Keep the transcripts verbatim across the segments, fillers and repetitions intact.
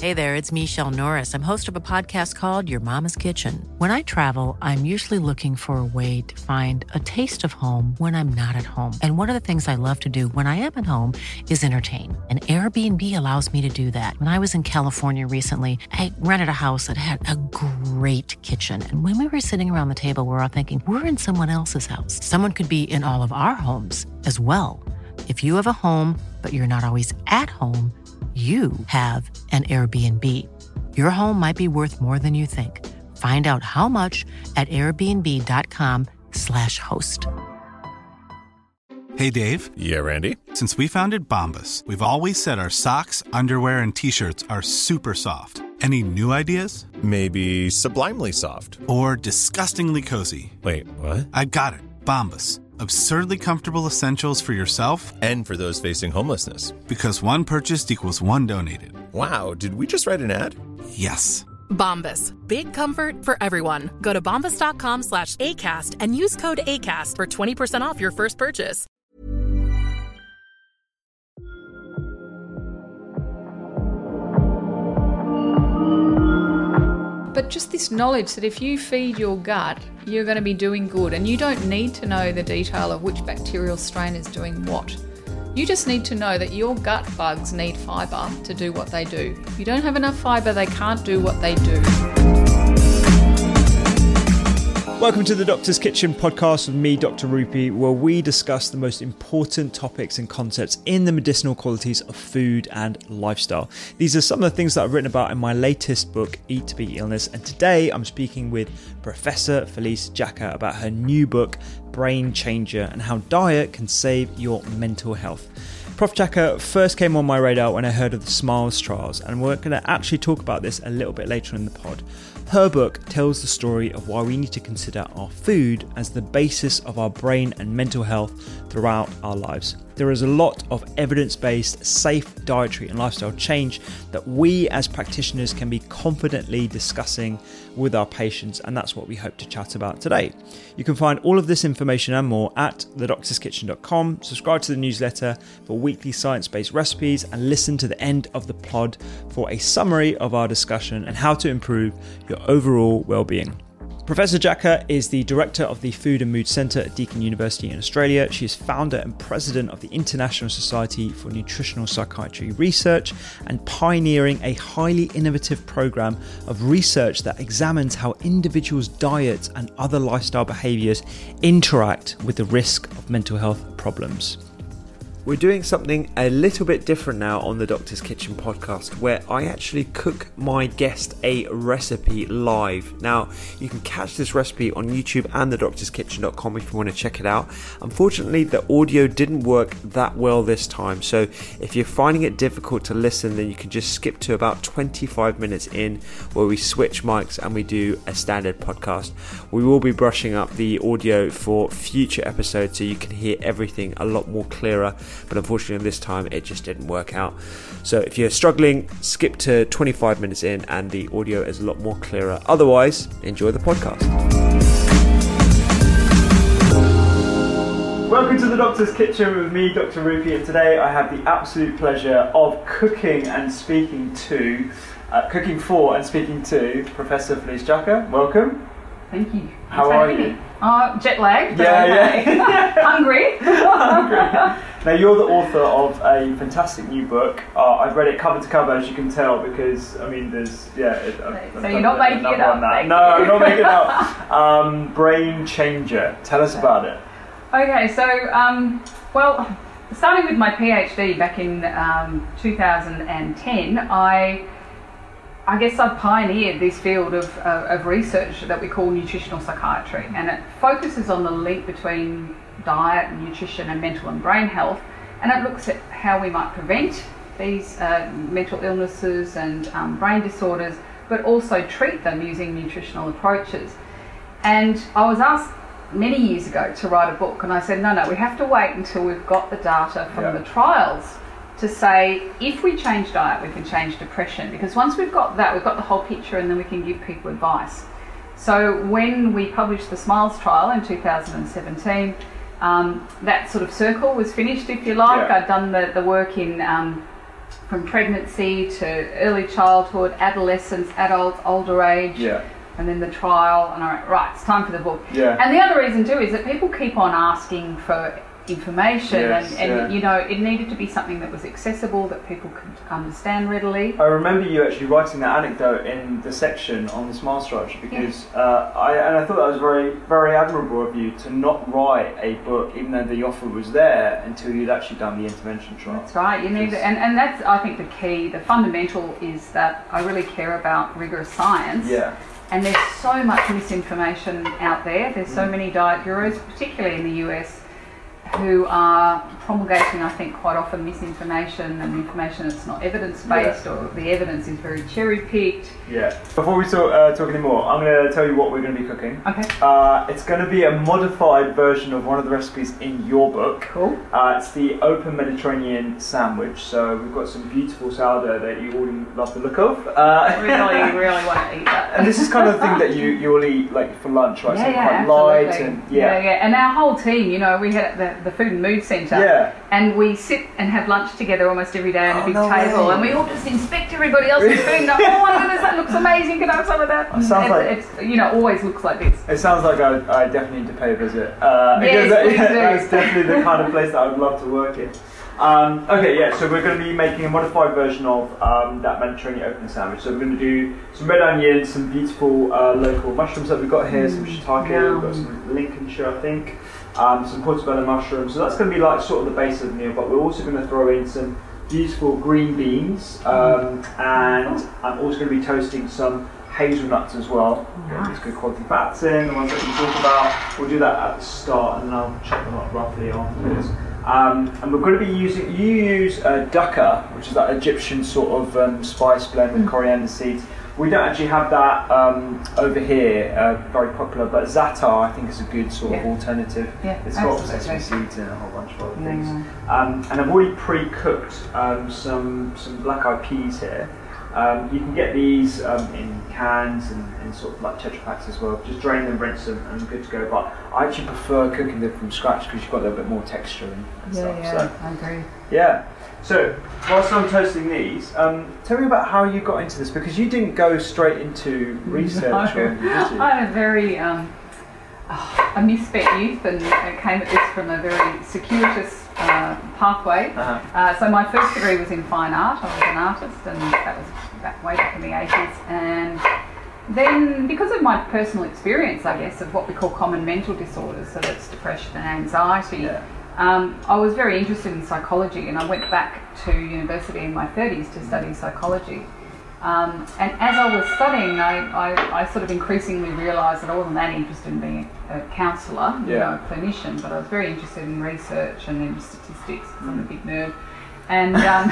Hey there, it's Michelle Norris. I'm host of a podcast called Your Mama's Kitchen. When I travel, I'm usually looking for a way to find a taste of home when I'm not at home. And one of the things I love to do when I am at home is entertain. And Airbnb allows me to do that. When I was in California recently, I rented a house that had a great kitchen. And when we were sitting around the table, we were all thinking, we're in someone else's house. Someone could be in all of our homes as well. If you have a home, but you're not always at home, you have an Airbnb. Your home might be worth more than you think. Find out how much at airbnb.com slash host. Hey, Dave. Yeah, Randy. Since we founded Bombas, we've always said our socks, underwear, and T-shirts are super soft. Any new ideas? Maybe sublimely soft. Or disgustingly cozy. Wait, what? I got it. Bombas. Absurdly comfortable essentials for yourself and for those facing homelessness. Because one purchased equals one donated. Wow, did we just write an ad? Yes. Bombas. Big comfort for everyone. Go to bombas.com slash ACAST and use code ACAST for twenty percent off your first purchase. But just this knowledge that if you feed your gut, you're going to be doing good, and you don't need to know the detail of which bacterial strain is doing what. You just need to know that your gut bugs need fibre to do what they do. If you don't have enough fibre, they can't do what they do. Welcome to the Doctor's Kitchen podcast with me, Doctor Rupy, where we discuss the most important topics and concepts in the medicinal qualities of food and lifestyle. These are some of the things that I've written about in my latest book, Eat to Beat Illness, and today I'm speaking with Professor Felice Jacka about her new book, Brain Changer, and how diet can save your mental health. Professor Jacka first came on my radar when I heard of the SMILES trials, and we're going to actually talk about this a little bit later in the pod. Her book tells the story of why we need to consider our food as the basis of our brain and mental health throughout our lives. There is a lot of evidence-based, safe dietary and lifestyle change that we as practitioners can be confidently discussing with our patients, and that's what we hope to chat about today. You can find all of this information and more at the doctors kitchen dot com. Subscribe to the newsletter for weekly science-based recipes and listen to the end of the pod for a summary of our discussion and how to improve your overall well-being. Professor Jacka is the director of the Food and Mood Centre at Deakin University in Australia. She is founder and president of the International Society for Nutritional Psychiatry Research and pioneering a highly innovative program of research that examines how individuals' diets and other lifestyle behaviours interact with the risk of mental health problems. We're doing something a little bit different now on the Doctor's Kitchen podcast, where I actually cook my guest a recipe live. Now, you can catch this recipe on YouTube and the doctors kitchen dot com if you want to check it out. Unfortunately, the audio didn't work that well this time, so if you're finding it difficult to listen, then you can just skip to about twenty-five minutes in, where we switch mics and we do a standard podcast. We will be brushing up the audio for future episodes so you can hear everything a lot more clearer. But unfortunately this time it just didn't work out. So if you're struggling, skip to twenty-five minutes in and the audio is a lot more clearer. Otherwise, enjoy the podcast. Welcome to the Doctor's Kitchen with me, Doctor Rupy, and today I have the absolute pleasure of cooking and speaking to, uh, cooking for and speaking to Professor Felice Jacka. Welcome. Thank you. How are you? Uh, jet lagged. Yeah, okay. yeah. Hungry. Hungry. Now, you're the author of a fantastic new book. Uh, I've read it cover to cover, as you can tell, because, I mean, there's, yeah. It, I've, so I've you're not making it up? No, I'm not making it up. Um, Brain Changer. Tell us about it. Okay, so, um, well, starting with my PhD back in um, two thousand ten, I... I guess I've pioneered this field of, uh, of research that we call nutritional psychiatry, and it focuses on the link between diet, nutrition and mental and brain health, and it looks at how we might prevent these uh, mental illnesses and um, brain disorders, but also treat them using nutritional approaches. And I was asked many years ago to write a book, and I said, no, no, we have to wait until we've got the data from yeah. the trials to say, if we change diet, we can change depression. Because once we've got that, we've got the whole picture, and then we can give people advice. So when we published the SMILES trial in two thousand seventeen, um, that sort of circle was finished, if you like. Yeah. I'd done the, the work in um, from pregnancy to early childhood, adolescence, adults, older age. Yeah. And then the trial, and all right, right, it's time for the book. Yeah. And the other reason too is that people keep on asking for information, Yes, and, and yeah. you know, it needed to be something that was accessible, that people could understand readily. I remember you actually writing that anecdote in the section on the Smile Structure because yeah. uh, I and I thought that was very very admirable of you to not write a book even though the offer was there until you'd actually done the intervention trial. That's right. You need, and and that's I think the key. The fundamental is that I really care about rigorous science. Yeah. And there's so much misinformation out there. There's so many diet gurus, particularly in the U S, who are promulgating, I think, quite often misinformation and information that's not evidence-based, yeah. or the evidence is very cherry-picked. Yeah. Before we talk, uh, talk anymore, I'm going to tell you what we're going to be cooking. Okay. Uh, it's going to be a modified version of one of the recipes in your book. Cool. Uh, it's the open Mediterranean sandwich. So we've got some beautiful sourdough that you all love the look of. Uh, I really, really want to eat that. And this is kind of the thing that you you all eat like for lunch, right? Yeah, so yeah, quite absolutely. light and yeah. yeah, yeah. And our whole team, you know, we had the, the Food and Mood Centre. Yeah. And we sit and have lunch together almost every day on Oh, a big no table, way. and we all just inspect everybody else's food. And, oh my goodness, that looks amazing! Can I have some of that? It sounds it's, like- it's you know always looks like this. It sounds like I, I definitely need to pay a visit. Uh, Yes, because that- please do. that's definitely the kind of place that I would love to work in. Um, okay, yeah, so we're going to be making a modified version of um, that Mediterranean open sandwich. So we're going to do some red onions, some beautiful uh, local mushrooms that we've got here, some shiitake, we've got some Lincolnshire, I think, um, some portobello mushrooms. So that's going to be like sort of the base of the meal, but we're also going to throw in some beautiful green beans, um, and I'm also going to be toasting some hazelnuts as well. Get these good quality fats in, the ones that you talk about. We'll do that at the start, and then I'll chop them up roughly afterwards. Um, and we're going to be using, you use uh, dukkha, which is that Egyptian sort of um, spice blend with mm. coriander seeds. We don't actually have that um, over here, uh, very popular, but za'atar I think is a good sort yeah. of alternative. Yeah, it's got absolutely. sesame seeds and a whole bunch of other Yeah, things. yeah. Um, and I've already pre-cooked um, some, some black-eyed peas here. Um, you can get these um, in cans and in sort of like Tetra Packs as well. Just drain them, rinse them, and good to go. But I actually prefer cooking them from scratch because you've got a little bit more texture and, and Yeah, stuff. yeah, So, I agree. yeah. So whilst I'm toasting these, um, tell me about how you got into this, because you didn't go straight into research, No. or did you? I'm a very um, oh, a misfit youth, and I came at this from a very circuitous uh, pathway. Uh-huh. Uh, so my first degree was in fine art. I was an artist, and that was back way back in the eighties. And then, because of my personal experience, I guess, of what we call common mental disorders, so that's depression and anxiety, Yeah. um, I was very interested in psychology, and I went back to university in my thirties to study psychology. Um, and as I was studying, I, I, I sort of increasingly realised that I wasn't that interested in being a counsellor, you Yeah. know, a clinician, but I was very interested in research and in statistics, because I'm a big nerd. And um,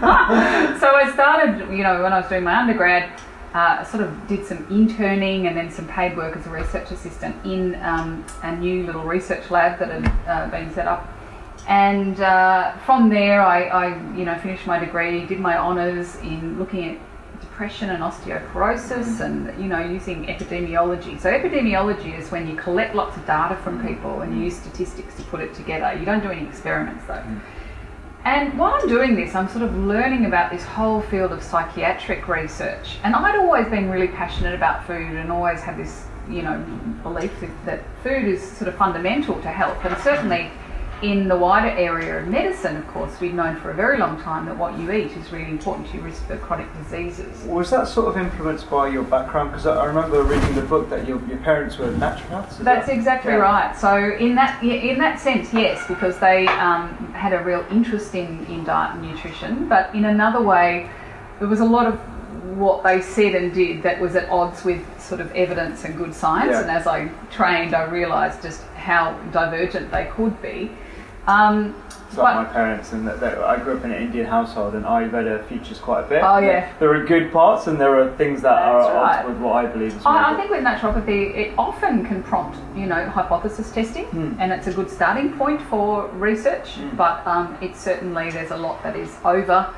so I started, you know, when I was doing my undergrad, uh, I sort of did some interning and then some paid work as a research assistant in um, a new little research lab that had uh, been set up. And uh, from there, I, I, you know, finished my degree, did my honours in looking at depression and osteoporosis, and you know, using epidemiology. So epidemiology is when you collect lots of data from people and you use statistics to put it together. You don't do any experiments though. Mm. And while I'm doing this, I'm sort of learning about this whole field of psychiatric research. And I'd always been really passionate about food and always had this, you know, belief that, that food is sort of fundamental to health. And certainly in the wider area of medicine, of course, we've known for a very long time that what you eat is really important to your risk for chronic diseases. Was that sort of influenced by your background? Because I remember reading the book that your, your parents were naturopaths. Is That's that? exactly yeah. right. So in that in that sense, yes, because they um, had a real interest in, in diet and nutrition. But in another way, there was a lot of what they said and did that was at odds with sort of evidence and good science. Yeah. And as I trained, I realised just how divergent they could be. Um, It's like my parents, and that, that I grew up in an Indian household, and Ayurveda features quite a bit. Oh yeah. There are good parts, and there are things that That's are right. odds with what I believe is. Really I, I good. think with naturopathy, it often can prompt, you know, hypothesis testing, Mm. and it's a good starting point for research. Mm. But um, it's certainly there's a lot that is over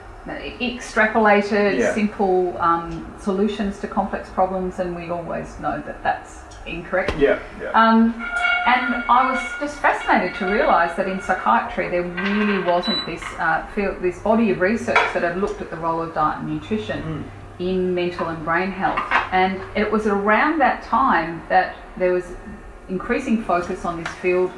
extrapolated, Yeah. simple um, solutions to complex problems, and we always know that that's incorrect. Yeah, yeah. Um, And I was just fascinated to realise that in psychiatry there really wasn't this uh, field, this body of research that had looked at the role of diet and nutrition mm. in mental and brain health. And it was around that time that there was increasing focus on this field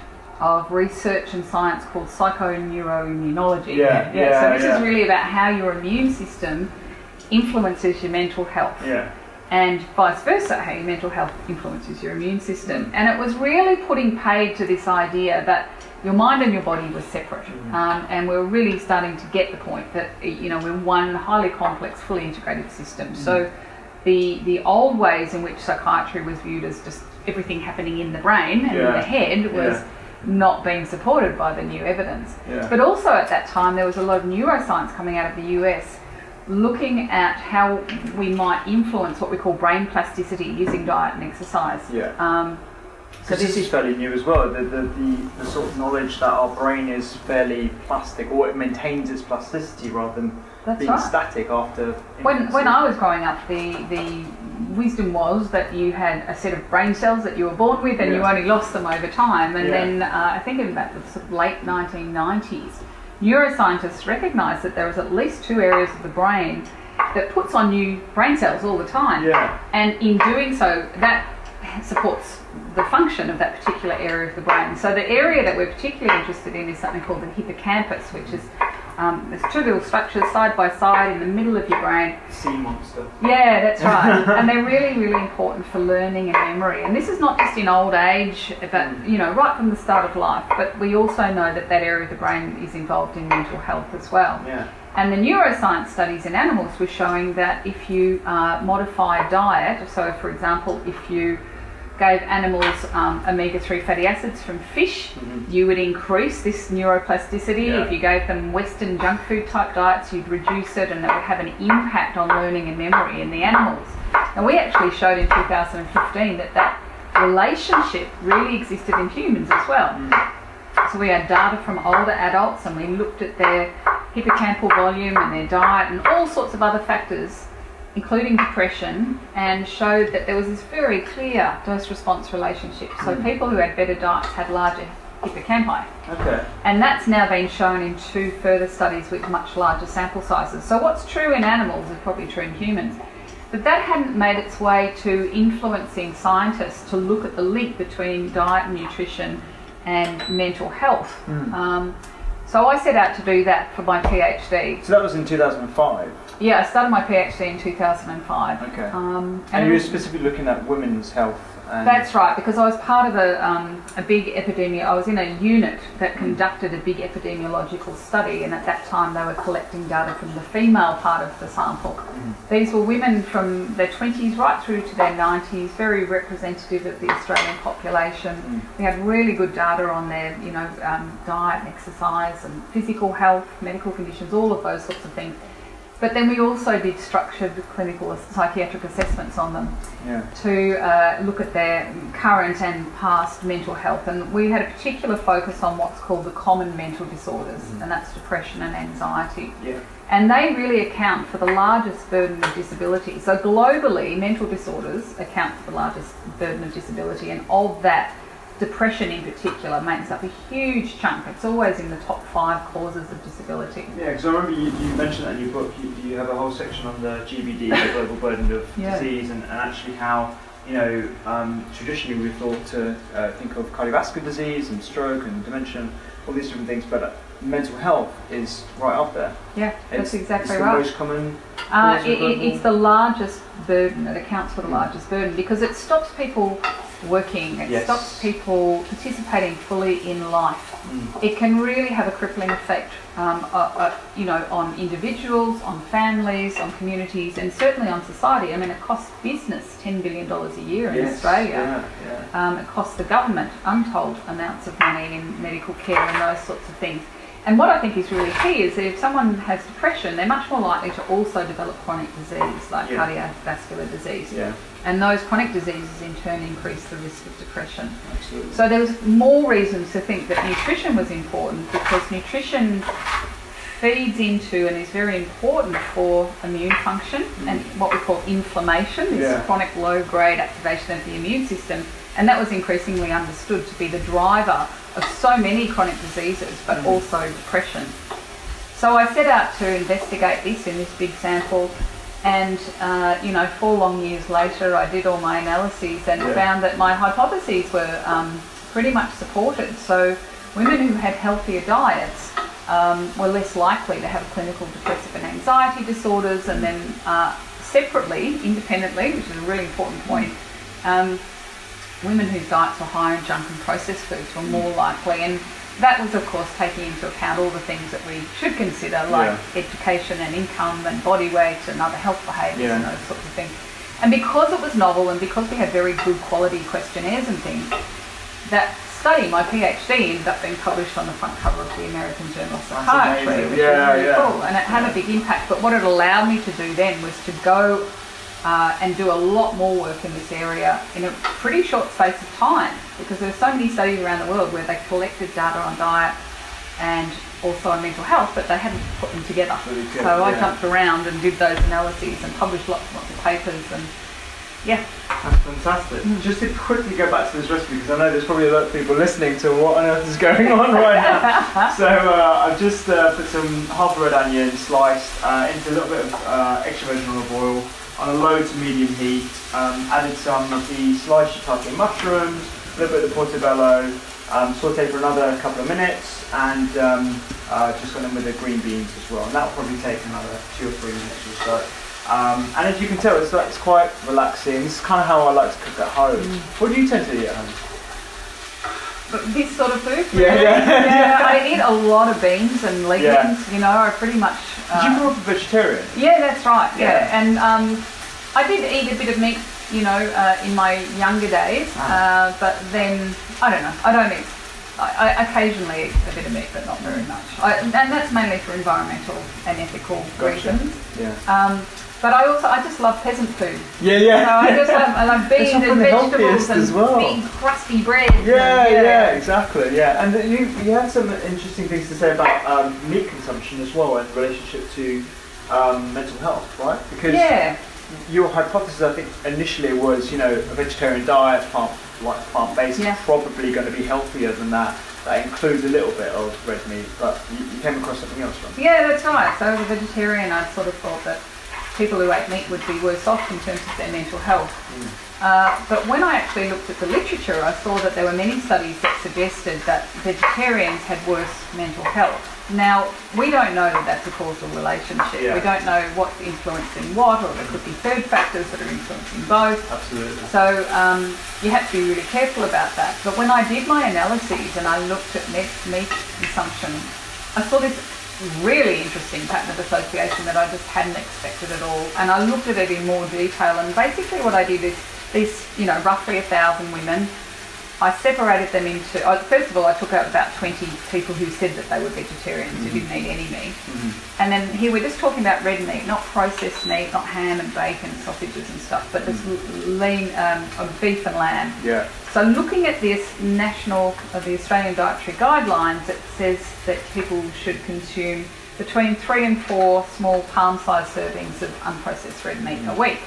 of research and science called psychoneuroimmunology. Yeah, yeah, yeah, so this yeah. is really about how your immune system influences your mental health. Yeah. And vice versa, how your mental health influences your immune system. And it was really putting paid to this idea that your mind and your body were separate. Mm-hmm. Um, and we we're really starting to get the point that, you know, we're one highly complex, fully integrated system. Mm-hmm. So the the old ways in which psychiatry was viewed as just everything happening in the brain and yeah. in the head was yeah. not being supported by the new evidence. Yeah. But also at that time there was a lot of neuroscience coming out of the U S looking at how we might influence what we call brain plasticity using diet and exercise. Yeah. Um, so this, this is fairly new as well, the, the, the, the sort of knowledge that our brain is fairly plastic, or it maintains its plasticity rather than That's being right. static after When, infancy. when I was growing up, the, the wisdom was that you had a set of brain cells that you were born with and Yeah. you only lost them over time. And Yeah. then uh, I think in about the sort of late nineteen nineties, neuroscientists recognised that there was at least two areas of the brain that puts on new brain cells all the time. Yeah. And in doing so, that supports the function of that particular area of the brain. So the area that we're particularly interested in is something called the hippocampus, which is um, there's two little structures side by side in the middle of your brain. Sea monster. Yeah, that's right. And they're really, really important for learning and memory. And this is not just in old age, but, you know, right from the start of life. But we also know that that area of the brain is involved in mental health as well. Yeah. And the neuroscience studies in animals were showing that if you uh, modify diet, so for example, if you gave animals um, omega three fatty acids from fish, mm-hmm. you would increase this neuroplasticity. Yeah. If you gave them Western junk food type diets, you'd reduce it, and it would have an impact on learning and memory in the animals. And we actually showed in two thousand fifteen that that relationship really existed in humans as well. Mm. So we had data from older adults and we looked at their hippocampal volume and their diet and all sorts of other factors, including depression, and showed that there was this very clear dose-response relationship. So mm. people who had better diets had larger hippocampi. Okay. And that's now been shown in two further studies with much larger sample sizes. So what's true in animals is probably true in humans. But that hadn't made its way to influencing scientists to look at the link between diet and nutrition and mental health. Mm. Um, so I set out to do that for my PhD. So that was in two thousand five? Yeah, I started my PhD in two thousand five. Okay. Um, and, and you were specifically looking at women's health? And that's right, because I was part of a, um, a big epidemic. I was in a unit that conducted a big epidemiological study, and at that time they were collecting data from the female part of the sample. Mm. These were women from their twenties right through to their nineties, very representative of the Australian population. Mm. We had really good data on their, you know, um, diet, and exercise, and physical health, medical conditions, all of those sorts of things. But then we also did structured clinical psychiatric assessments on them yeah. to uh, look at their current and past mental health. And we had a particular focus on what's called the common mental disorders, mm-hmm. and that's depression and anxiety. Yeah. And they really account for the largest burden of disability. So globally, mental disorders account for the largest burden of disability, and of that, depression in particular makes up a huge chunk. It's always in the top five causes of disability. Yeah, because I remember you, you mentioned that in your book. You, you have a whole section on the G B D, the global burden of yeah. disease, and, and actually how, you know, um, traditionally we've thought to uh, think of cardiovascular disease and stroke and dementia, all these different things, but uh, mental health is right up there. Yeah, that's it's, exactly it's right. It's the most common. Uh, it, it, it's the largest burden. It accounts for the largest burden because it stops people working. It yes. stops people participating fully in life. Mm. It can really have a crippling effect, um, uh, uh, you know, on individuals, on families, on communities, and certainly on society. I mean, it costs business ten billion dollars a year in yes. Australia. Yeah, yeah. Um, it costs the government untold amounts of money in medical care and those sorts of things. And what I think is really key is that if someone has depression, they're much more likely to also develop chronic disease like yeah. cardiovascular disease. Yeah. And those chronic diseases in turn increase the risk of depression. Absolutely. So there was more reasons to think that nutrition was important, because nutrition feeds into and is very important for immune function mm. and what we call inflammation, this yeah. chronic low-grade activation of the immune system. And that was increasingly understood to be the driver of so many chronic diseases, but mm. also depression. So I set out to investigate this in this big sample, and uh, you know, four long years later, I did all my analyses and yeah. found that my hypotheses were um, pretty much supported. So women who had healthier diets um, were less likely to have clinical depressive and anxiety disorders, and then uh, separately, independently, which is a really important point, um, women whose diets were high in junk and processed foods were more likely. And that was, of course, taking into account all the things that we should consider, like yeah. education and income and body weight and other health behaviours yeah. and those sorts of things. And because it was novel and because we had very good quality questionnaires and things, that study, my PhD, ended up being published on the front cover of the American Journal of Psychiatry, which yeah, was really yeah. cool. And it had a big impact. But what it allowed me to do then was to go uh, and do a lot more work in this area in a pretty short space of time, because there are so many studies around the world where they collected data on diet and also on mental health, but they hadn't put them together. Really good, so I yeah. jumped around and did those analyses and published lots and lots of papers, and yeah. That's fantastic. Mm. Just to quickly go back to this recipe, because I know there's probably a lot of people listening to what on earth is going on right now. So uh, I've just uh, put some half a red onion sliced uh, into a little bit of uh, extra virgin olive oil on a low to medium heat. Um, added some of the sliced shiitake mushrooms, a little bit of the portobello, um, sauteed for another couple of minutes, and um, uh, just gone in with the green beans as well. And that'll probably take another two or three minutes or so. Um, and as you can tell, it's, like, it's quite relaxing. This is kind of how I like to cook at home. Mm. What do you tend to eat at home? But this sort of food? Yeah, really? yeah. yeah. I eat a lot of beans and legumes, yeah. you know, I pretty much... Uh, did you grow up a vegetarian? Yeah, that's right, yeah. yeah. And um, I did eat a bit of meat, you know, uh, in my younger days, ah. uh, but then, I don't know, I don't eat. I, I occasionally eat a bit of meat, but not very much. I, and that's mainly for environmental and ethical gotcha. reasons. Yeah. Um, But I also, I just love peasant food. Yeah, yeah. So I just love, I love beans and vegetables and as well. big crusty bread. Yeah, and, yeah, yeah, exactly, yeah. And you you had some interesting things to say about um, meat consumption as well in relationship to um, mental health, right? Because yeah. your hypothesis, I think, initially was, you know, a vegetarian diet, plant like plant-based, yeah. is probably going to be healthier than that. That includes a little bit of red meat, but you, you came across something else, right? Yeah, that's right. So as a vegetarian, I sort of thought that people who ate meat would be worse off in terms of their mental health. Mm. Uh, but when I actually looked at the literature, I saw that there were many studies that suggested that vegetarians had worse mental health. Now, we don't know that that's a causal relationship. Yeah. We don't know what's influencing what, or there could be third factors that are influencing both. Absolutely. So um, you have to be really careful about that. But when I did my analyses and I looked at meat, meat consumption, I saw this really interesting pattern of association that I just hadn't expected at all. And I looked at it in more detail, and basically what I did is these, you know, roughly a thousand women, I separated them into, uh, first of all, I took out about twenty people who said that they were vegetarians, mm-hmm. who didn't eat any meat. Mm-hmm. And then here we're just talking about red meat, not processed meat, not ham and bacon, sausages and stuff, but this mm-hmm. lean um, of beef and lamb. Yeah. So looking at this national, uh, the Australian Dietary Guidelines, it says that people should consume between three and four small palm-sized servings of unprocessed red meat mm-hmm. a week.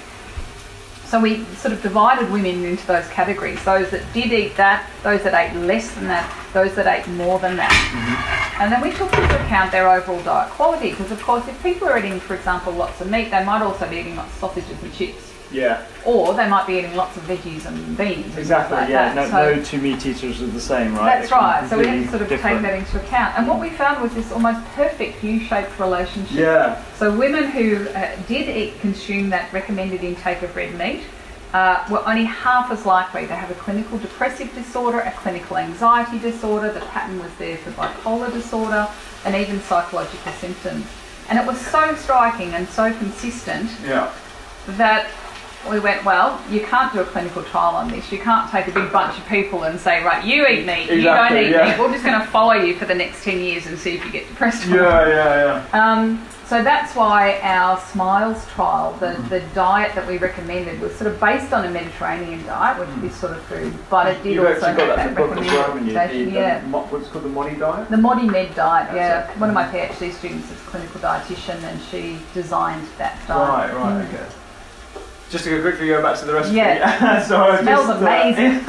So we sort of divided women into those categories, those that did eat that, those that ate less than that, those that ate more than that. Mm-hmm. And then we took into account their overall diet quality, because of course if people are eating, for example, lots of meat, they might also be eating lots of sausages and chips. Yeah. Or they might be eating lots of veggies and beans. Exactly, and like yeah. that. No, so no two meat eaters are the same, right? That's right. So we had to sort of different. take that into account. And what we found was this almost perfect U-shaped relationship. Yeah. So women who uh, did eat, consume that recommended intake of red meat uh, were only half as likely to have a clinical depressive disorder, a clinical anxiety disorder. The pattern was there for bipolar disorder, and even psychological symptoms. And it was so striking and so consistent yeah. that we went, well, you can't do a clinical trial on this. You can't take a big bunch of people and say, right, you eat meat, exactly, you don't eat yeah. meat. We're just going to follow you for the next ten years and see if you get depressed. Yeah, yeah, yeah. Um, so that's why our SMILES trial, the, mm. the diet that we recommended, was sort of based on a Mediterranean diet, which is this sort of food, but it did You've also have got that, that recommendation. The, yeah. the, what's called the MODI diet? The MODI Med diet, That's yeah. it. One of my PhD students is a clinical dietitian, and she designed that diet. Right, right, mm. okay. just to go quickly go back to the recipe. Yeah. so I smells just, amazing.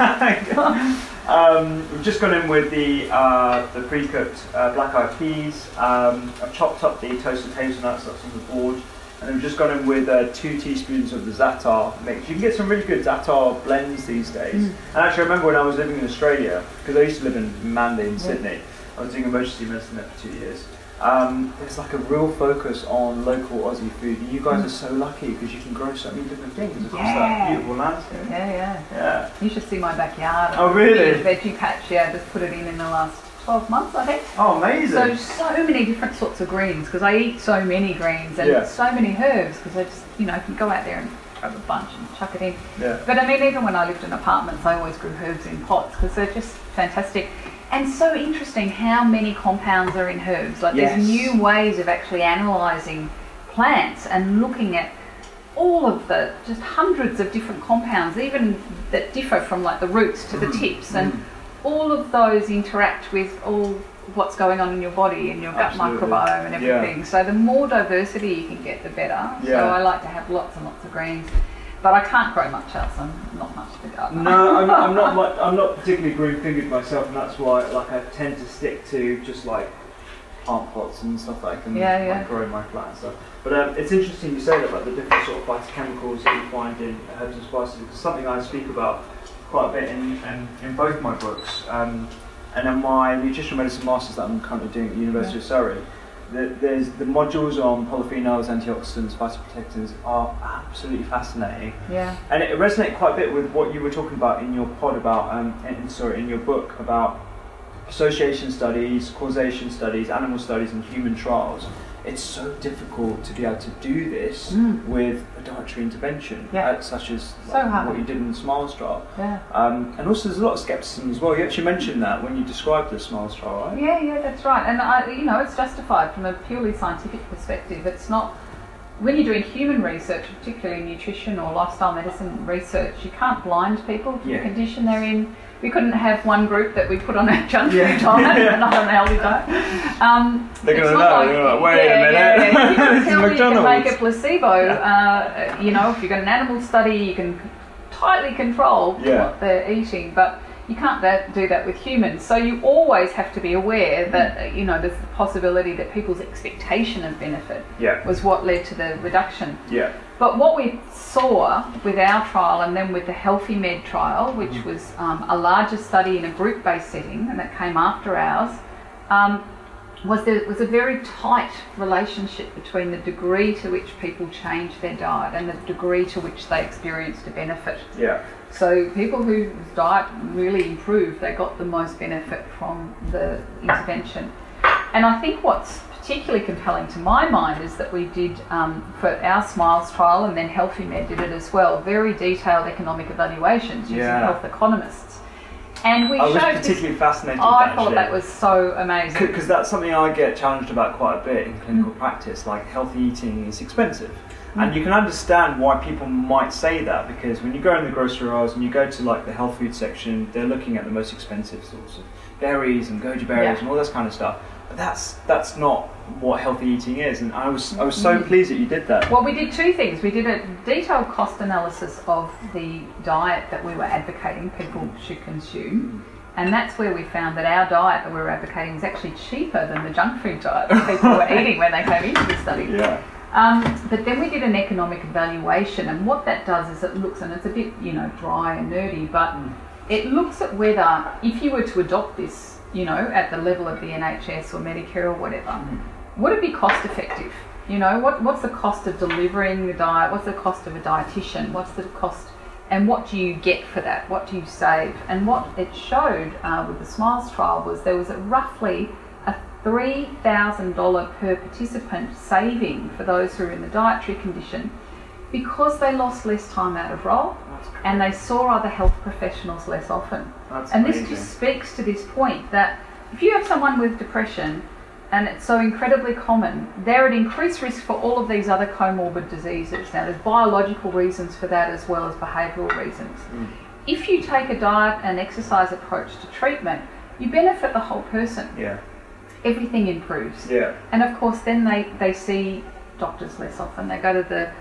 Uh, um, we've just gone in with the uh, the pre-cooked uh, black-eyed peas. Um, I've chopped up the toasted hazelnuts that's on the board, and then we've just gone in with uh, two teaspoons of the za'atar mix. You can get some really good za'atar blends these days. Mm. And actually, I remember when I was living in Australia, because I used to live in Manly in yeah. Sydney. I was doing emergency medicine there for two years. Um, there's like a real focus on local Aussie food, and you guys mm. are so lucky because you can grow so many different things across yeah. that beautiful landscape. Yeah, yeah, yeah. You should see my backyard. Oh, really? Veggie patch. Yeah, just put it in in the last twelve months, I think. Oh, amazing! So so many different sorts of greens because I eat so many greens and yeah. so many herbs because I just you know can go out there and grab a bunch and chuck it in. Yeah. But I mean, even when I lived in apartments, I always grew herbs in pots because they're just fantastic. And so interesting how many compounds are in herbs. Like yes. there's new ways of actually analysing plants and looking at all of the just hundreds of different compounds, even that differ from like the roots to the mm. tips, and mm. all of those interact with all what's going on in your body and your gut Absolutely. microbiome and everything. Yeah. So the more diversity you can get, the better. Yeah. So I like to have lots and lots of greens. But I can't grow much else. I'm not much of a gardener. No, I'm, I'm not. Much, I'm not particularly green-fingered myself, and that's why, like, I tend to stick to just like plant pots and stuff that I can yeah, yeah. like, grow in my flat and stuff. But um, it's interesting you say that, like the different sort of phytochemicals that you find in herbs and spices. It's something I speak about quite a bit in in, in both my books, um, and in my nutritional medicine masters that I'm currently doing at the University yeah. of Surrey. The, there's the modules on polyphenols, antioxidants, phytoprotectants are absolutely fascinating. Yeah. And it resonates quite a bit with what you were talking about in your pod about, um, in, sorry, in your book about association studies, causation studies, animal studies, and human trials. It's so difficult to be able to do this mm. with a dietary intervention, yeah. uh, such as so like, what you did in the SMILES trial. Yeah. Um, and also, there's a lot of skepticism as well. You actually mentioned that when you described the SMILES trial, right? Yeah, yeah, that's right. And I, you know, it's justified from a purely scientific perspective. It's not when you're doing human research, particularly nutrition or lifestyle medicine research. You can't blind people to yeah. the condition they're in. We couldn't have one group that we put on a junk food yeah. diet and another on a healthy diet. Um, They're going to know. Like, like, Wait yeah, a minute. Yeah, yeah. You can tell me you can McDonald's. make a placebo. Uh, you know, if you've got an animal study, you can tightly control yeah. what they're eating, but you can't that, do that with humans. So you always have to be aware that uh, you know there's the possibility that people's expectation of benefit yeah. was what led to the reduction. Yeah. But what we saw with our trial and then with the Healthy Med trial, which mm. was um, a larger study in a group-based setting and that came after ours, um, was there was a very tight relationship between the degree to which people changed their diet and the degree to which they experienced a benefit. Yeah. So people whose diet really improved, they got the most benefit from the intervention. And I think what's particularly compelling to my mind is that we did, um, for our SMILES trial, and then Healthy Med did it as well, very detailed economic evaluations using yeah. health economists. And we I was showed particularly this, fascinated oh, with I that, thought actually. that was so amazing. Because that's something I get challenged about quite a bit in clinical mm. practice, like healthy eating is expensive. Mm. And you can understand why people might say that, because when you go in the grocery aisles and you go to like the health food section, they're looking at the most expensive sorts of berries and goji berries yeah. and all this kind of stuff. But that's that's not what healthy eating is, and I was I was so mm. pleased that you did that. Well, we did two things. We did a detailed cost analysis of the diet that we were advocating people should consume, and that's where we found that our diet that we were advocating is actually cheaper than the junk food diet that people were eating when they came into the study. Yeah. Um, but then we did an economic evaluation, and what that does is it looks, and it's a bit, you know, dry and nerdy, but mm. it looks at whether, if you were to adopt this, you know, at the level of the N H S or Medicare or whatever, mm. would it be cost effective? You know, what what's the cost of delivering the diet? What's the cost of a dietitian? What's the cost, and what do you get for that? What do you save? And what it showed uh, with the SMILES trial was there was a roughly a three thousand dollars per participant saving for those who are in the dietary condition because they lost less time out of role and they saw other health professionals less often. That's and amazing. This just speaks to this point that if you have someone with depression and it's so incredibly common, they're at increased risk for all of these other comorbid diseases. Now there's biological reasons for that as well as behavioural reasons. Mm. If you take a diet and exercise approach to treatment, you benefit the whole person. Yeah. Everything improves. Yeah. And of course then they, they see doctors less often. They go to the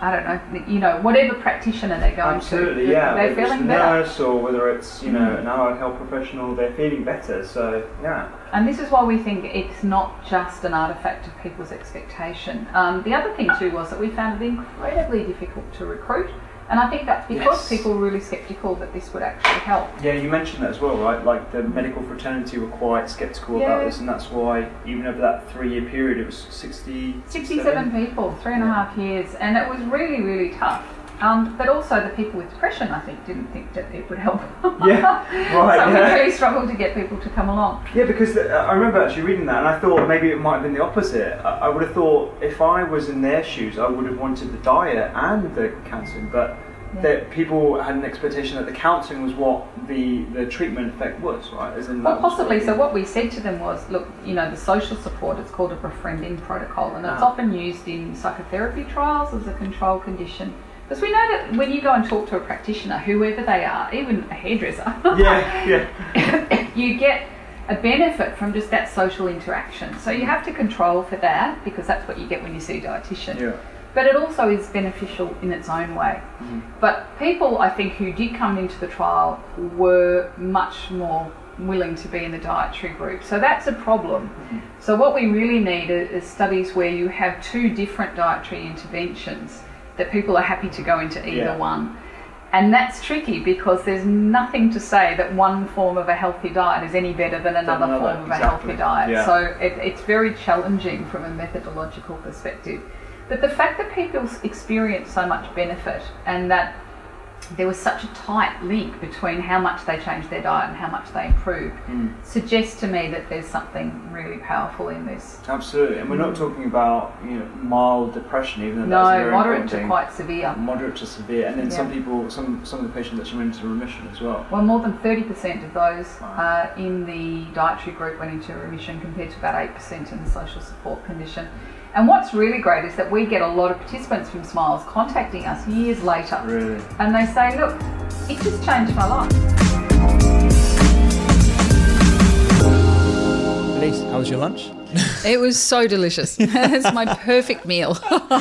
I don't know, you know, whatever practitioner they're going Absolutely, to. yeah. They're whether feeling it's a better. nurse or whether it's, you know, an allied health professional, they're feeling better. So, yeah. And this is why we think it's not just an artefact of people's expectation. Um, the other thing too was that we found it incredibly difficult to recruit. And I think that's because Yes. people were really sceptical that this would actually help. Yeah, you mentioned that as well, right? Like the medical fraternity were quite sceptical Yeah. about this, and that's why even over that three-year period, it was sixty, sixty-seven people, three and a half years, and it was really, really tough. Um, but also the people with depression, I think, didn't think that it would help. Yeah, right. So we yeah. really struggled to get people to come along. Yeah, because the, I remember actually reading that, and I thought maybe it might have been the opposite. I, I would have thought if I was in their shoes, I would have wanted the diet and the counselling, but Yeah. that people had an expectation that the counselling was what the, the treatment effect was, right? As in Well, that was possibly. what- So what we said to them was, look, you know, the social support, it's called a befriending protocol, and it's Ah. often used in psychotherapy trials as a control condition. Because we know that when you go and talk to a practitioner, whoever they are, even a hairdresser, Yeah, yeah. you get a benefit from just that social interaction. So you have to control for that, because that's what you get when you see a dietitian. Yeah. But it also is beneficial in its own way. Mm-hmm. But people, I think, who did come into the trial were much more willing to be in the dietary group. So that's a problem. Mm-hmm. So what we really need is, is studies where you have two different dietary interventions that people are happy to go into either Yeah. one. And that's tricky because there's nothing to say that one form of a healthy diet is any better than another, another, form of exactly. a healthy diet. Yeah. So it, it's very challenging from a methodological perspective. But the fact that people experience so much benefit and that there was such a tight link between how much they changed their diet and how much they improved Mm. suggests to me that there's something really powerful in this. Absolutely, and we're not talking about, you know, mild depression, even though No, that's a very moderate important to thing. quite severe. Moderate to severe, and then some Yeah. people, some some of the patients actually went into remission as well. Well, more than thirty percent of those Wow. uh, in the dietary group went into remission compared to about eight percent in the social support condition. And what's really great is that we get a lot of participants from Smiles contacting us years later. Really? And they say, look, it just changed my life. Elise, how was your lunch? It was so delicious. It's my perfect meal.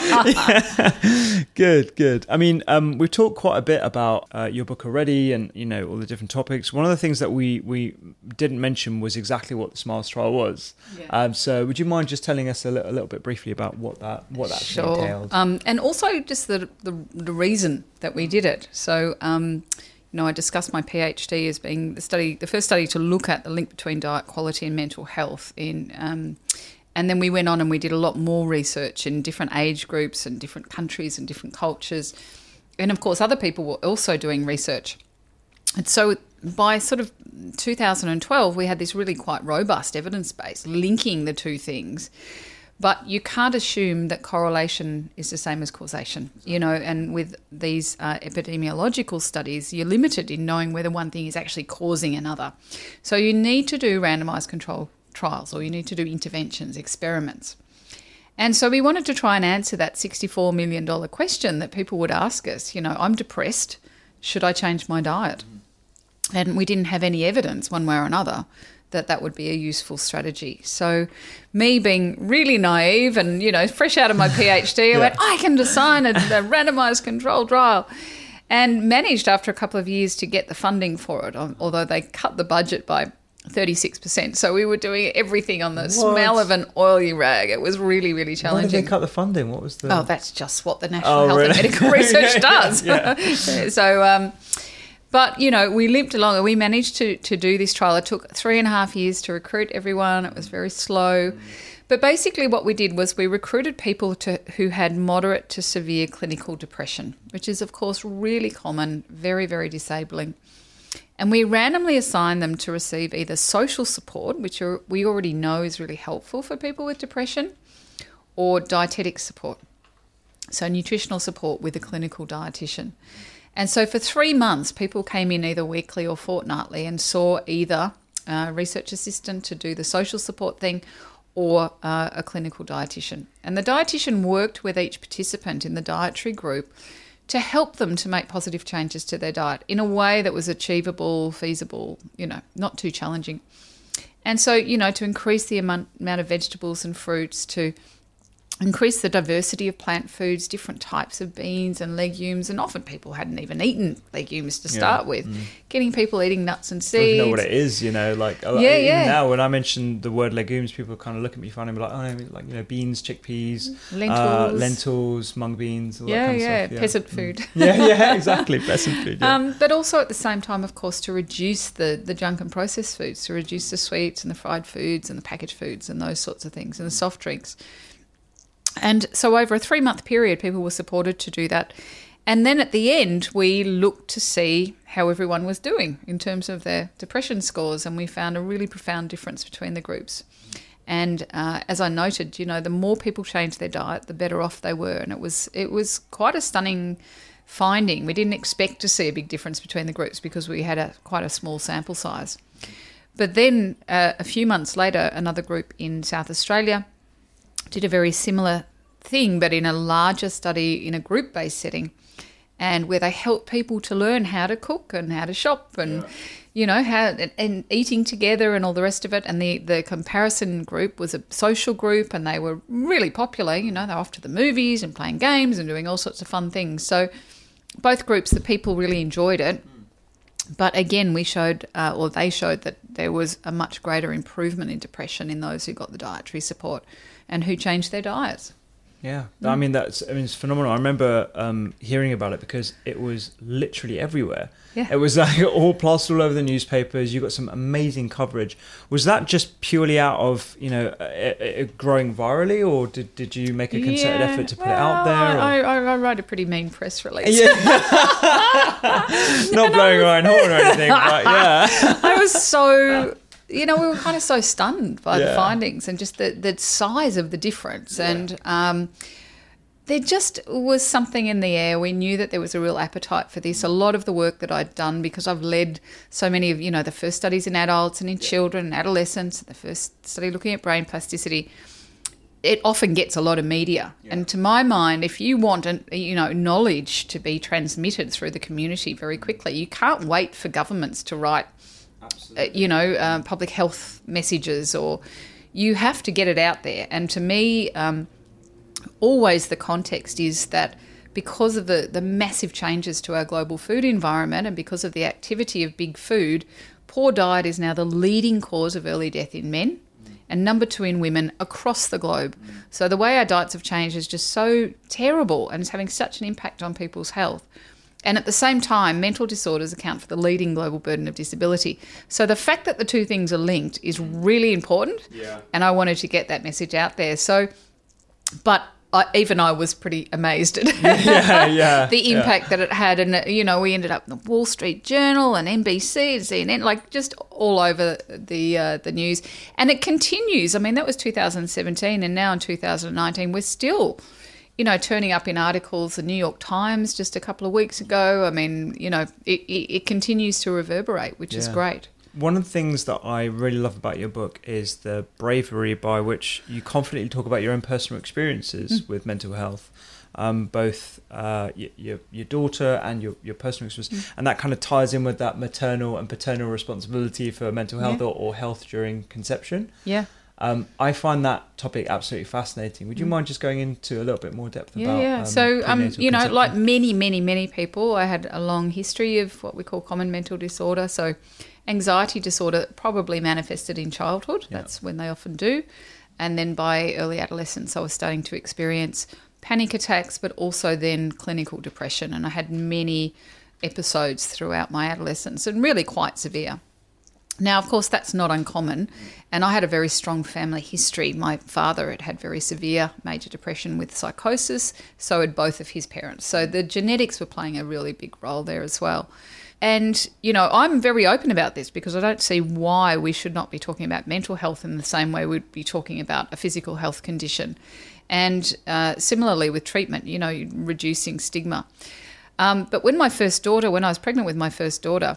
Good, good. I mean, um, we've talked quite a bit about uh, your book already, and you know all the different topics. One of the things that we we didn't mention was exactly what the SMILES trial was. Yeah. Um, so, would you mind just telling us a, li- a little bit briefly about what that what that actually Sure. entailed? Um, and also just the, the the reason that we did it. So, um, you know, I discussed my PhD as being the study, the first study to look at the link between diet quality and mental health in. Um, And then we went on and we did a lot more research in different age groups and different countries and different cultures. And of course, other people were also doing research. And so by sort of two thousand twelve, we had this really quite robust evidence base linking the two things. But you can't assume that correlation is the same as causation, you know, and with these uh, epidemiological studies, you're limited in knowing whether one thing is actually causing another. So you need to do randomized control trials, or you need to do interventions, experiments. And so we wanted to try and answer that sixty-four million dollars question that people would ask us, you know, I'm depressed, should I change my diet? And we didn't have any evidence one way or another that that would be a useful strategy. So me being really naive and, you know, fresh out of my PhD, I Yeah. went, I can design a, a randomized control trial, and managed after a couple of years to get the funding for it, although they cut the budget by thirty-six percent. So we were doing everything on the What? smell of an oily rag. It was really, really Why did challenging. they cut the funding? What was the? Oh, that's just what the National Oh, Health really? and Medical Research Yeah, does. yeah. so, um, but, you know, we limped along and we managed to, to do this trial. It took three and a half years to recruit everyone. It was very slow. But basically what we did was we recruited people to, who had moderate to severe clinical depression, which is, of course, really common, very, very disabling. And we randomly assigned them to receive either social support, which are, we already know is really helpful for people with depression, or dietetic support, so nutritional support with a clinical dietitian. And so for three months, people came in either weekly or fortnightly and saw either a research assistant to do the social support thing or uh, a clinical dietitian. And the dietitian worked with each participant in the dietary group to help them to make positive changes to their diet in a way that was achievable, feasible, you know, not too challenging. And so, you know, to increase the amount, amount of vegetables and fruits, to increase the diversity of plant foods, different types of beans and legumes, and often people hadn't even eaten legumes to start yeah. with. Mm. Getting people eating nuts and seeds. I don't know what it is, you know, like yeah, even yeah. now when I mention the word legumes, people kind of look at me funny and be like, oh, like, you know, beans, chickpeas, lentils, uh, lentils, mung beans, all yeah, that kind yeah. of stuff. Yeah, peasant food. Mm. yeah, yeah, exactly, peasant food. Yeah. Um, but also at the same time, of course, to reduce the, the junk and processed foods, to reduce the sweets and the fried foods and the packaged foods and those sorts of things and the soft drinks. And so over a three-month period, people were supported to do that. And then at the end, we looked to see how everyone was doing in terms of their depression scores, and we found a really profound difference between the groups. And uh, as I noted, you know, the more people changed their diet, the better off they were. And it was it was quite a stunning finding. We didn't expect to see a big difference between the groups because we had a quite a small sample size. But then uh, a few months later, another group in South Australia did a very similar thing, but in a larger study in a group-based setting, and where they helped people to learn how to cook and how to shop and, yeah. you know, how and, and eating together and all the rest of it. And the, the comparison group was a social group, and they were really popular. You know, they're off to the movies and playing games and doing all sorts of fun things. So both groups, the people really enjoyed it. But again, we showed, uh, or they showed that there was a much greater improvement in depression in those who got the dietary support and who changed their diets. Yeah, I mean, that's I mean, it's phenomenal. I remember um, hearing about it because it was literally everywhere. Yeah. It was like all plastered all over the newspapers. You got some amazing coverage. Was that just purely out of, you know, it, it growing virally, or did, did you make a concerted yeah, effort to put well, it out there? I, I, I wrote a pretty mean press release. Yeah. Not blowing your own horn or anything, but yeah. I was so... You know, we were kind of so stunned by yeah. the findings and just the, the size of the difference. Yeah. And um, there just was something in the air. We knew that there was a real appetite for this. A lot of the work that I'd done, because I've led so many of, you know, the first studies in adults and in yeah. children and adolescents, the first study looking at brain plasticity, it often gets a lot of media. Yeah. And to my mind, if you want, an, you know, knowledge to be transmitted through the community very quickly, you can't wait for governments to write Uh, you know, uh, public health messages, or you have to get it out there. And to me, um, always the context is that because of the, the massive changes to our global food environment and because of the activity of big food, poor diet is now the leading cause of early death in men and number two in women across the globe. So the way our diets have changed is just so terrible and it's having such an impact on people's health. And at the same time, mental disorders account for the leading global burden of disability. So the fact that the two things are linked is really important. Yeah. And I wanted to get that message out there. So, but I, even I was pretty amazed at yeah, yeah, the impact yeah. that it had. And, you know, we ended up in the Wall Street Journal and N B C and C N N, like just all over the uh, the news. And it continues. I mean, that was two thousand seventeen, and now in two thousand nineteen, we're still... you know, turning up in articles, the New York Times just a couple of weeks ago. I mean, you know, it, it, it continues to reverberate, which yeah. is great. One of the things that I really love about your book is the bravery by which you confidently talk about your own personal experiences mm. with mental health, um, both uh, your, your daughter and your, your personal experience. Mm. And that kind of ties in with that maternal and paternal responsibility for mental health yeah. or, or health during conception. Yeah. Um, I find that topic absolutely fascinating. Would you mind just going into a little bit more depth yeah, about Yeah, um, so, um, you know, conception? like many, many, many people, I had a long history of what we call common mental disorder. So anxiety disorder probably manifested in childhood. Yeah. That's when they often do. And then by early adolescence, I was starting to experience panic attacks, but also then clinical depression. And I had many episodes throughout my adolescence and really quite severe. Now, of course, that's not uncommon, and I had a very strong family history. My father had had very severe major depression with psychosis, so had both of his parents. So the genetics were playing a really big role there as well. And, you know, I'm very open about this because I don't see why we should not be talking about mental health in the same way we'd be talking about a physical health condition. And uh, similarly with treatment, you know, reducing stigma. Um, but when my first daughter, when I was pregnant with my first daughter,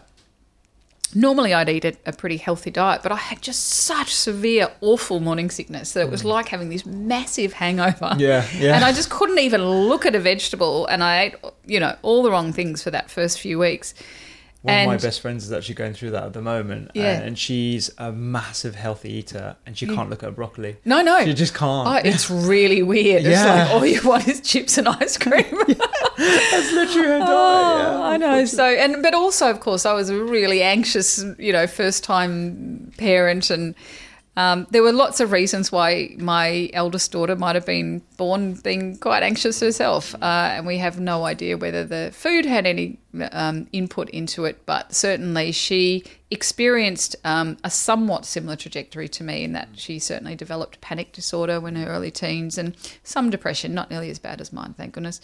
normally I'd eat a, a pretty healthy diet, but I had just such severe, awful morning sickness that it was like having this massive hangover. Yeah, yeah. And I just couldn't even look at a vegetable, and I ate, you know, all the wrong things for that first few weeks. One and, of my best friends is actually going through that at the moment. Yeah. And she's a massive healthy eater and she can't look at broccoli. No, no. She just can't. Oh, it's really weird. Yeah. It's like all you want is chips and ice cream. That's literally her diet. Oh, yeah, I know. So, and but also, of course, I was a really anxious, you know, first time parent, and um, there were lots of reasons why my eldest daughter might have been born being quite anxious herself, uh, and we have no idea whether the food had any um, input into it. But certainly, she experienced um, a somewhat similar trajectory to me in that she certainly developed panic disorder when her early teens and some depression, not nearly as bad as mine, thank goodness.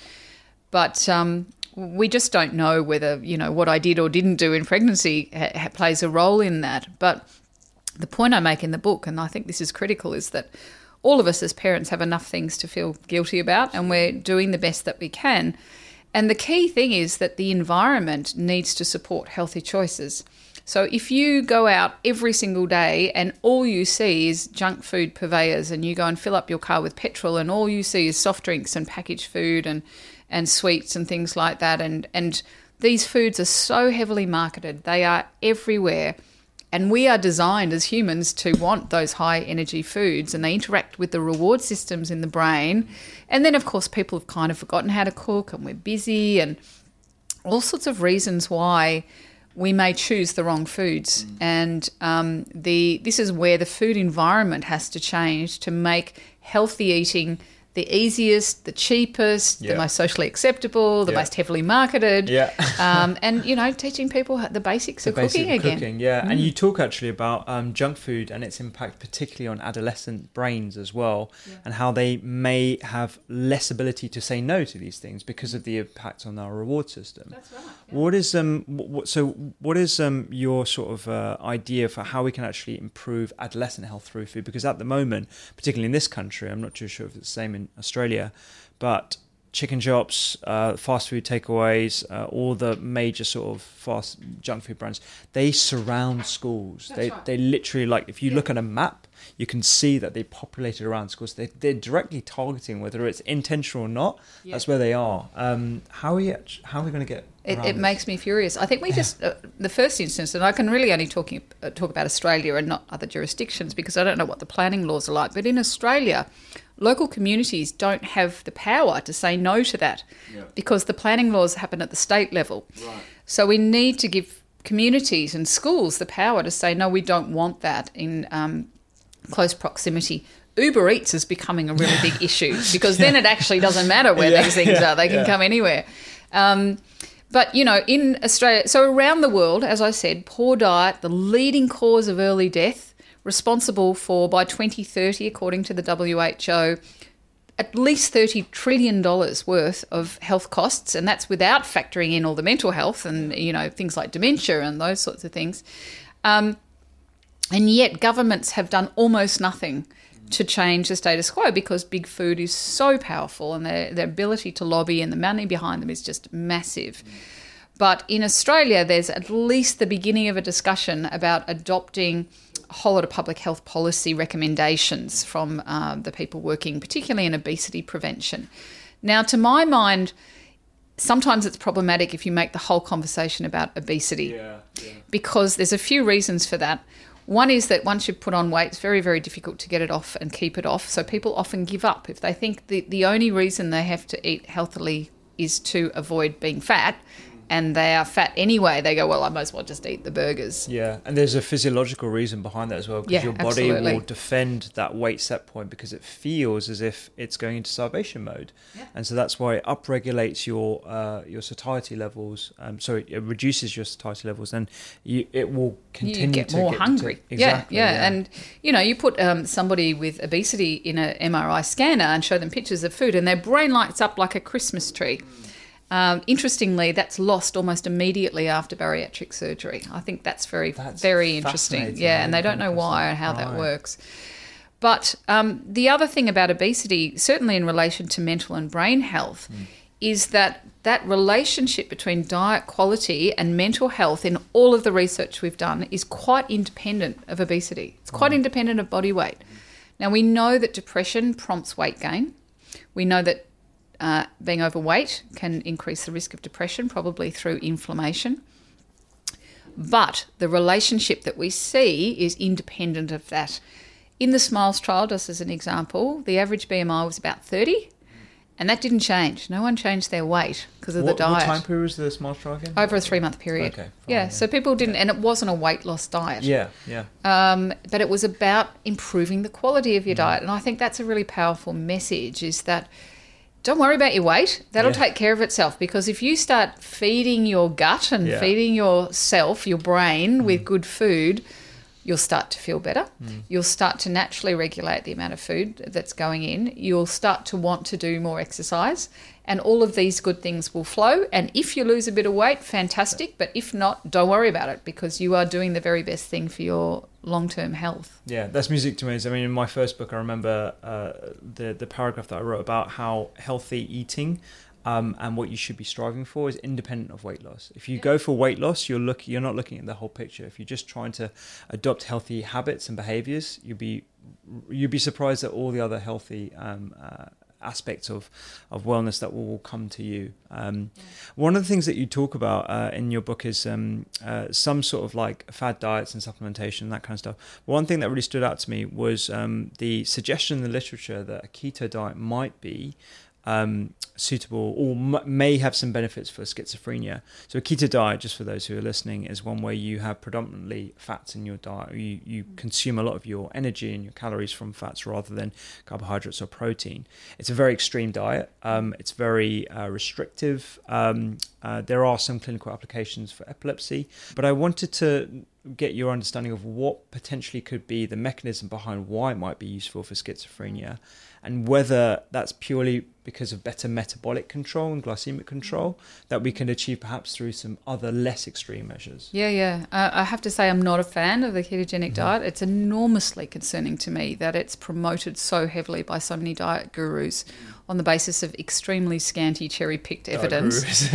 But um, we just don't know whether, you know, what I did or didn't do in pregnancy ha- ha- plays a role in that. But the point I make in the book, and I think this is critical, is that all of us as parents have enough things to feel guilty about, and we're doing the best that we can. And the key thing is that the environment needs to support healthy choices. So if you go out every single day and all you see is junk food purveyors, and you go and fill up your car with petrol and all you see is soft drinks and packaged food and and sweets and things like that. And, and these foods are so heavily marketed. They are everywhere. And we are designed as humans to want those high energy foods, and they interact with the reward systems in the brain. And then, of course, people have kind of forgotten how to cook, and we're busy, and all sorts of reasons why we may choose the wrong foods. Mm. And um, the this is where the food environment has to change to make healthy eating the easiest, the cheapest, yeah. the most socially acceptable, the yeah. most heavily marketed, yeah. um, and, you know, teaching people the basics the of basic cooking of again. Cooking, yeah, Mm. and you talk actually about um, junk food and its impact particularly on adolescent brains as well, yeah. and how they may have less ability to say no to these things because of the impact on our reward system. That's right. Yeah. What is um what, so what is um your sort of uh, idea for how we can actually improve adolescent health through food? Because at the moment, particularly in this country, I'm not too sure if it's the same in Australia, but chicken shops, uh, fast food takeaways, uh, all the major sort of fast junk food brands, they surround schools. That's they right. they literally, like, if you Yeah. look at a map, you can see that they populated around schools. They, they're directly targeting, whether it's intentional or not, Yeah. that's where they are. Um, how are you, how are we going to get It, around it this? makes me furious. I think we just, uh, the first instance, and I can really only talking, uh, talk about Australia and not other jurisdictions because I don't know what the planning laws are like, but in Australia, local communities don't have the power to say no to that Yeah. because the planning laws happen at the state level. Right. So we need to give communities and schools the power to say, no, we don't want that in um, close proximity. Uber Eats is becoming a really big issue because then it actually doesn't matter where Yeah, these things yeah, are. They can yeah. come anywhere. Um, but, you know, in Australia, so around the world, as I said, poor diet, the leading cause of early death, responsible for, by twenty thirty, according to the W H O, at least thirty trillion dollars worth of health costs, and that's without factoring in all the mental health and, you know, things like dementia and those sorts of things. Um, and yet governments have done almost nothing to change the status quo because big food is so powerful and their, their ability to lobby and the money behind them is just massive. But in Australia, there's at least the beginning of a discussion about adopting a whole lot of public health policy recommendations from uh, the people working particularly in obesity prevention. Now, to my mind, sometimes it's problematic if you make the whole conversation about obesity Yeah, yeah. because there's a few reasons for that. One is that once you've put on weight, it's very, very difficult to get it off and keep it off. So people often give up. If they think the, the only reason they have to eat healthily is to avoid being fat, and they are fat anyway, they go, well, I might as well just eat the burgers. Yeah, and there's a physiological reason behind that as well, because Yeah, your body absolutely. will defend that weight set point because it feels as if it's going into starvation mode, Yeah. and so that's why it upregulates your uh, your satiety levels. Um, sorry, it reduces your satiety levels, and you, it will continue you get to more get hungry. To, exactly, yeah, yeah, and you know, you put um, somebody with obesity in an M R I scanner and show them pictures of food, and their brain lights up like a Christmas tree. Um, interestingly, that's lost almost immediately after bariatric surgery. I think that's very, That's very interesting. fascinating, Yeah, and they very don't know why or how that Right. works. But um, the other thing about obesity, certainly in relation to mental and brain health, Mm. is that that relationship between diet quality and mental health in all of the research we've done is quite independent of obesity. It's quite Mm. independent of body weight. Now, we know that depression prompts weight gain. We know that uh, being overweight can increase the risk of depression, probably through inflammation. But the relationship that we see is independent of that. In the SMILES trial, just as an example, the average B M I was about thirty, and that didn't change. No one changed their weight because of what, the diet. What time period was the SMILES trial again? Over a three-month period. Okay. Fine, yeah, yeah, so people didn't, and it wasn't a weight loss diet. Yeah, yeah. Um, but it was about improving the quality of your diet, and I think that's a really powerful message, is that don't worry about your weight. That'll Yeah. take care of itself, because if you start feeding your gut and Yeah. feeding yourself, your brain, mm. with good food, you'll start to feel better. Mm. You'll start to naturally regulate the amount of food that's going in. You'll start to want to do more exercise, and all of these good things will flow. And if you lose a bit of weight, fantastic. But if not, don't worry about it, because you are doing the very best thing for your long-term health. Yeah, that's music to me. I mean, in my first book, I remember uh, the the paragraph that I wrote about how healthy eating um, and what you should be striving for is independent of weight loss. If you yeah. go for weight loss, you're look you're not looking at the whole picture. If you're just trying to adopt healthy habits and behaviors, you'd be you'd be surprised at all the other healthy um, uh, aspects of of wellness that will come to you. Um, yeah. One of the things that you talk about uh, in your book is um, uh, some sort of like fad diets and supplementation, that kind of stuff. One thing that really stood out to me was um, the suggestion in the literature that a keto diet might be um, suitable or m- may have some benefits for schizophrenia. So a keto diet, just for those who are listening, is one where you have predominantly fats in your diet. You, you consume a lot of your energy and your calories from fats rather than carbohydrates or protein. It's a very extreme diet. Um, it's very uh, restrictive. Um, uh, there are some clinical applications for epilepsy, but I wanted to get your understanding of what potentially could be the mechanism behind why it might be useful for schizophrenia, and whether that's purely because of better metabolic control and glycemic control that we can achieve perhaps through some other less extreme measures. Yeah, yeah. Uh, I have to say I'm not a fan of the ketogenic mm-hmm. diet. It's enormously concerning to me that it's promoted so heavily by so many diet gurus on the basis of extremely scanty cherry-picked evidence.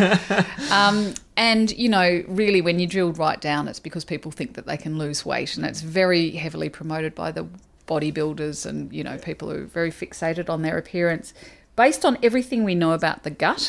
um, and, you know, really when you drilled right down, it's because people think that they can lose weight, and it's very heavily promoted by the bodybuilders and, you know, people who are very fixated on their appearance. Based on everything we know about the gut,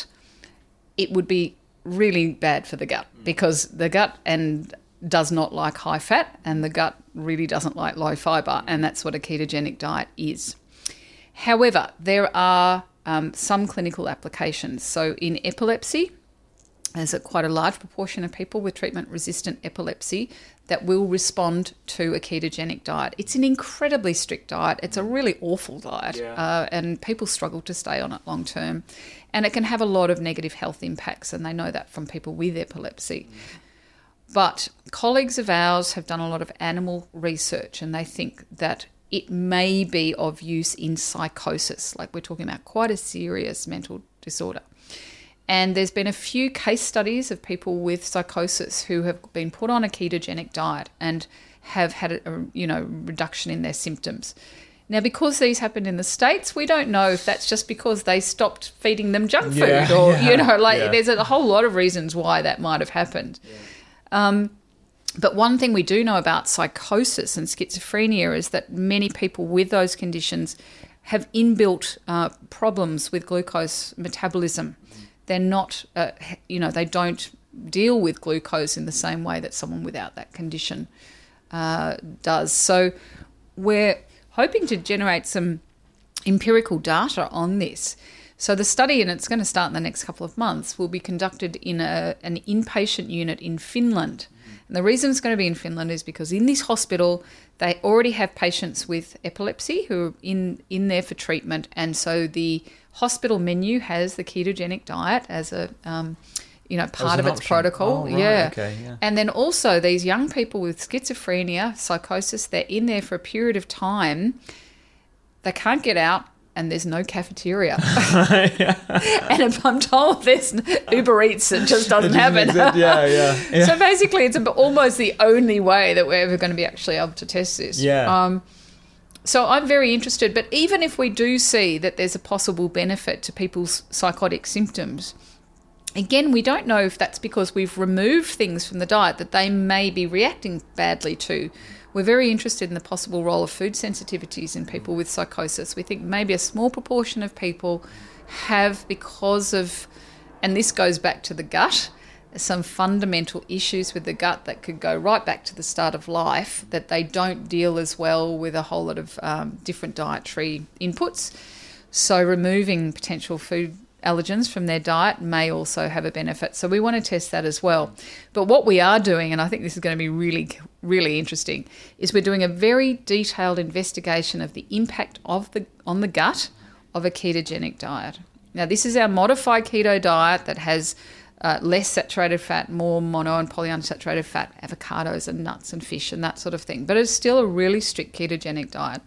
it would be really bad for the gut, because the gut and does not like high fat, and the gut really doesn't like low fibre, and that's what a ketogenic diet is. However, there are um, some clinical applications. So in epilepsy, there's a quite a large proportion of people with treatment-resistant epilepsy that will respond to a ketogenic diet. It's an incredibly strict diet. It's a really awful diet, yeah. uh, and people struggle to stay on it long term. And it can have a lot of negative health impacts, and they know that from people with epilepsy. Mm. But colleagues of ours have done a lot of animal research, and they think that it may be of use in psychosis, like we're talking about quite a serious mental disorder. And there's been a few case studies of people with psychosis who have been put on a ketogenic diet and have had a, a you know reduction in their symptoms. Now, because these happened in the States, we don't know if that's just because they stopped feeding them junk food, yeah, or yeah, you know, like yeah. there's a whole lot of reasons why that might have happened. Yeah. Um, but one thing we do know about psychosis and schizophrenia is that many people with those conditions have inbuilt uh, problems with glucose metabolism. They're not, uh, you know, they don't deal with glucose in the same way that someone without that condition uh, does. So we're hoping to generate some empirical data on this. So the study, and it's going to start in the next couple of months, will be conducted in a, an inpatient unit in Finland. And the reason it's going to be in Finland is because in this hospital, they already have patients with epilepsy who are in, in there for treatment. And so the hospital menu has the ketogenic diet as a, um, you know, part of its option. protocol. Oh, right. yeah. Okay, yeah. And then also these young people with schizophrenia, psychosis, they're in there for a period of time. They can't get out, and there's no cafeteria. And if I'm told there's Uber Eats, it just doesn't it happen. yeah, yeah, yeah. So basically it's almost the only way that we're ever going to be actually able to test this. Yeah. Um, so I'm very interested. But even if we do see that there's a possible benefit to people's psychotic symptoms, again, we don't know if that's because we've removed things from the diet that they may be reacting badly to. We're very interested in the possible role of food sensitivities in people with psychosis. We think maybe a small proportion of people have, because of, and this goes back to the gut, some fundamental issues with the gut that could go right back to the start of life, that they don't deal as well with a whole lot of um, different dietary inputs. So removing potential food allergens from their diet may also have a benefit. So we want to test that as well. But what we are doing, and I think this is going to be really, really interesting, is we're doing a very detailed investigation of the impact of the on the gut of a ketogenic diet. Now, this is our modified keto diet that has uh, less saturated fat, more mono and polyunsaturated fat, avocados and nuts and fish and that sort of thing. But it's still a really strict ketogenic diet.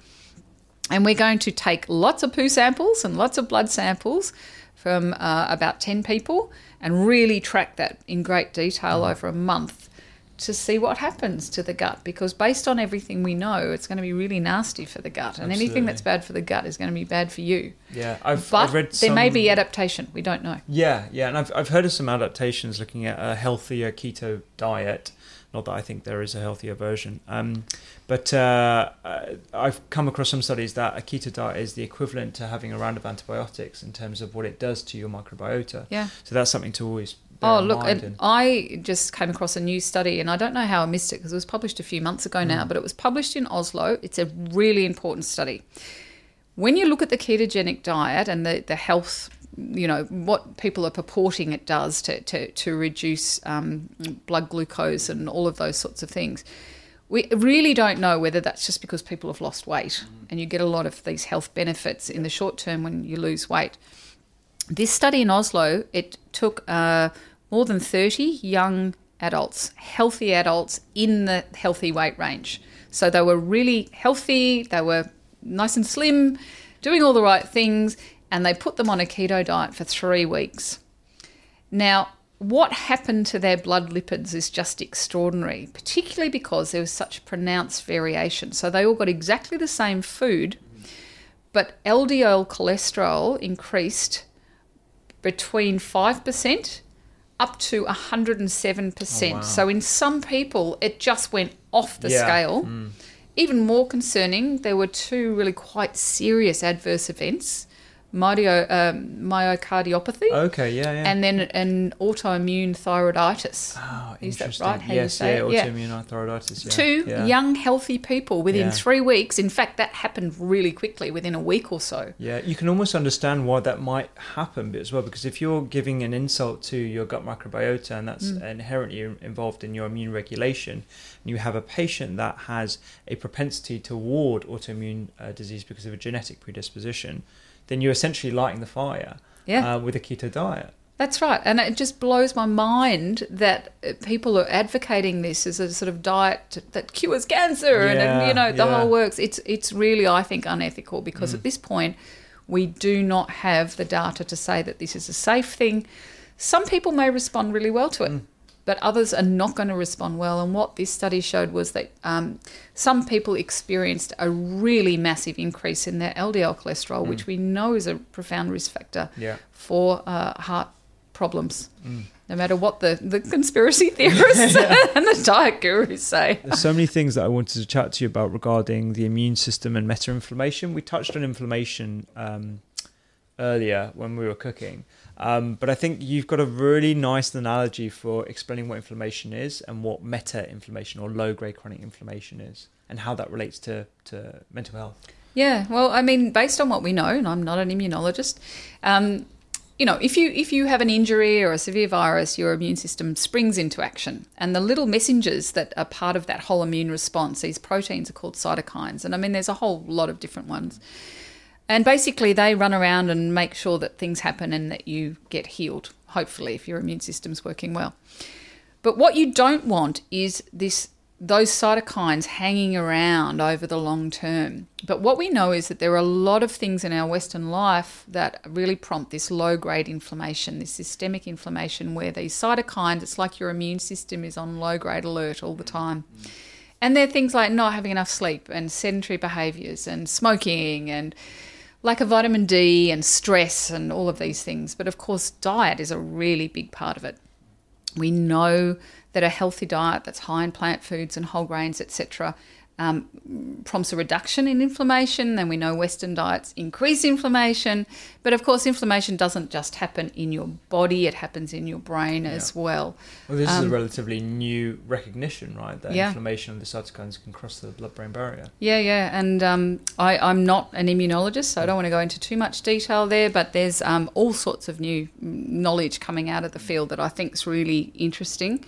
And we're going to take lots of poo samples and lots of blood samples from uh, about ten people and really track that in great detail over a month to see what happens to the gut, because based on everything we know, it's going to be really nasty for the gut, and Absolutely. anything that's bad for the gut is going to be bad for you. Yeah, I've, but I've read there some... may be adaptation. We don't know. Yeah, yeah, and I've I've heard of some adaptations looking at a healthier keto diet. Not that I think there is a healthier version, um, but uh, I've come across some studies that a keto diet is the equivalent to having a round of antibiotics in terms of what it does to your microbiota. Yeah. So that's something to always bear Oh, in look, mind. and I just came across a new study, and I don't know how I missed it because it was published a few months ago now, but it was published in Oslo. It's a really important study. When you look at the ketogenic diet and the, the health, you know, what people are purporting it does to, to, to reduce um, blood glucose and all of those sorts of things, we really don't know whether that's just because people have lost weight and you get a lot of these health benefits in the short term when you lose weight. This study in Oslo, it took uh, more than thirty young adults, healthy adults in the healthy weight range. So they were really healthy, they were nice and slim, doing all the right things, and they put them on a keto diet for three weeks. Now, what happened to their blood lipids is just extraordinary, particularly because there was such pronounced variation. So they all got exactly the same food, but L D L cholesterol increased between five percent up to one hundred seven percent. Oh, wow. So in some people, it just went off the Yeah. scale. Mm. Even more concerning, there were two really quite serious adverse events, myodio, um, myocardiopathy Okay, yeah, yeah. and then an autoimmune thyroiditis. Oh, Is that interesting. right, how yes, you say yeah, it? Yeah. autoimmune thyroiditis. Yeah. Two yeah. young, healthy people within Yeah. three weeks. In fact, that happened really quickly, within a week or so. Yeah, you can almost understand why that might happen as well, because if you're giving an insult to your gut microbiota and that's Mm. inherently involved in your immune regulation, and you have a patient that has a propensity toward autoimmune uh, disease because of a genetic predisposition, then you're essentially lighting the fire Yeah. uh, with a keto diet. That's right. And it just blows my mind that people are advocating this as a sort of diet that cures cancer and, and, you know, the Yeah, whole yeah. works. It's it's really, I think, unethical because Mm. at this point we do not have the data to say that this is a safe thing. Some people may respond really well to it, Mm. but others are not going to respond well. And what this study showed was that um, some people experienced a really massive increase in their L D L cholesterol, Mm. which we know is a profound risk factor Yeah. for uh, heart problems, Mm. no matter what the, the conspiracy theorists and the diet gurus say. There's so many things that I wanted to chat to you about regarding the immune system and meta-inflammation. We touched on inflammation um, earlier when we were cooking, um, but I think you've got a really nice analogy for explaining what inflammation is and what meta-inflammation or low-grade chronic inflammation is and how that relates to, to mental health. Yeah, well, I mean, based on what we know, and I'm not an immunologist, um, you know, if you if you have an injury or a severe virus, your immune system springs into action. And the little messengers that are part of that whole immune response, these proteins are called cytokines. And I mean, there's a whole lot of different ones. And basically they run around and make sure that things happen and that you get healed, hopefully, if your immune system's working well. But what you don't want is this those cytokines hanging around over the long term. But what we know is that there are a lot of things in our Western life that really prompt this low-grade inflammation, this systemic inflammation where these cytokines, it's like your immune system is on low-grade alert all the time. And they're things like not having enough sleep and sedentary behaviours and smoking and lack of vitamin D and stress and all of these things. But of course, diet is a really big part of it. We know that a healthy diet that's high in plant foods and whole grains, et cetera, um, prompts a reduction in inflammation, and we know Western diets increase inflammation. But of course, inflammation doesn't just happen in your body, it happens in your brain yeah. as well. Well, this um, is a relatively new recognition, right, that yeah. inflammation of the cytokines can cross the blood-brain barrier. Yeah, yeah, and um, I, I'm not an immunologist, so I don't want to go into too much detail there, but there's um, all sorts of new knowledge coming out of the field that I think is really interesting.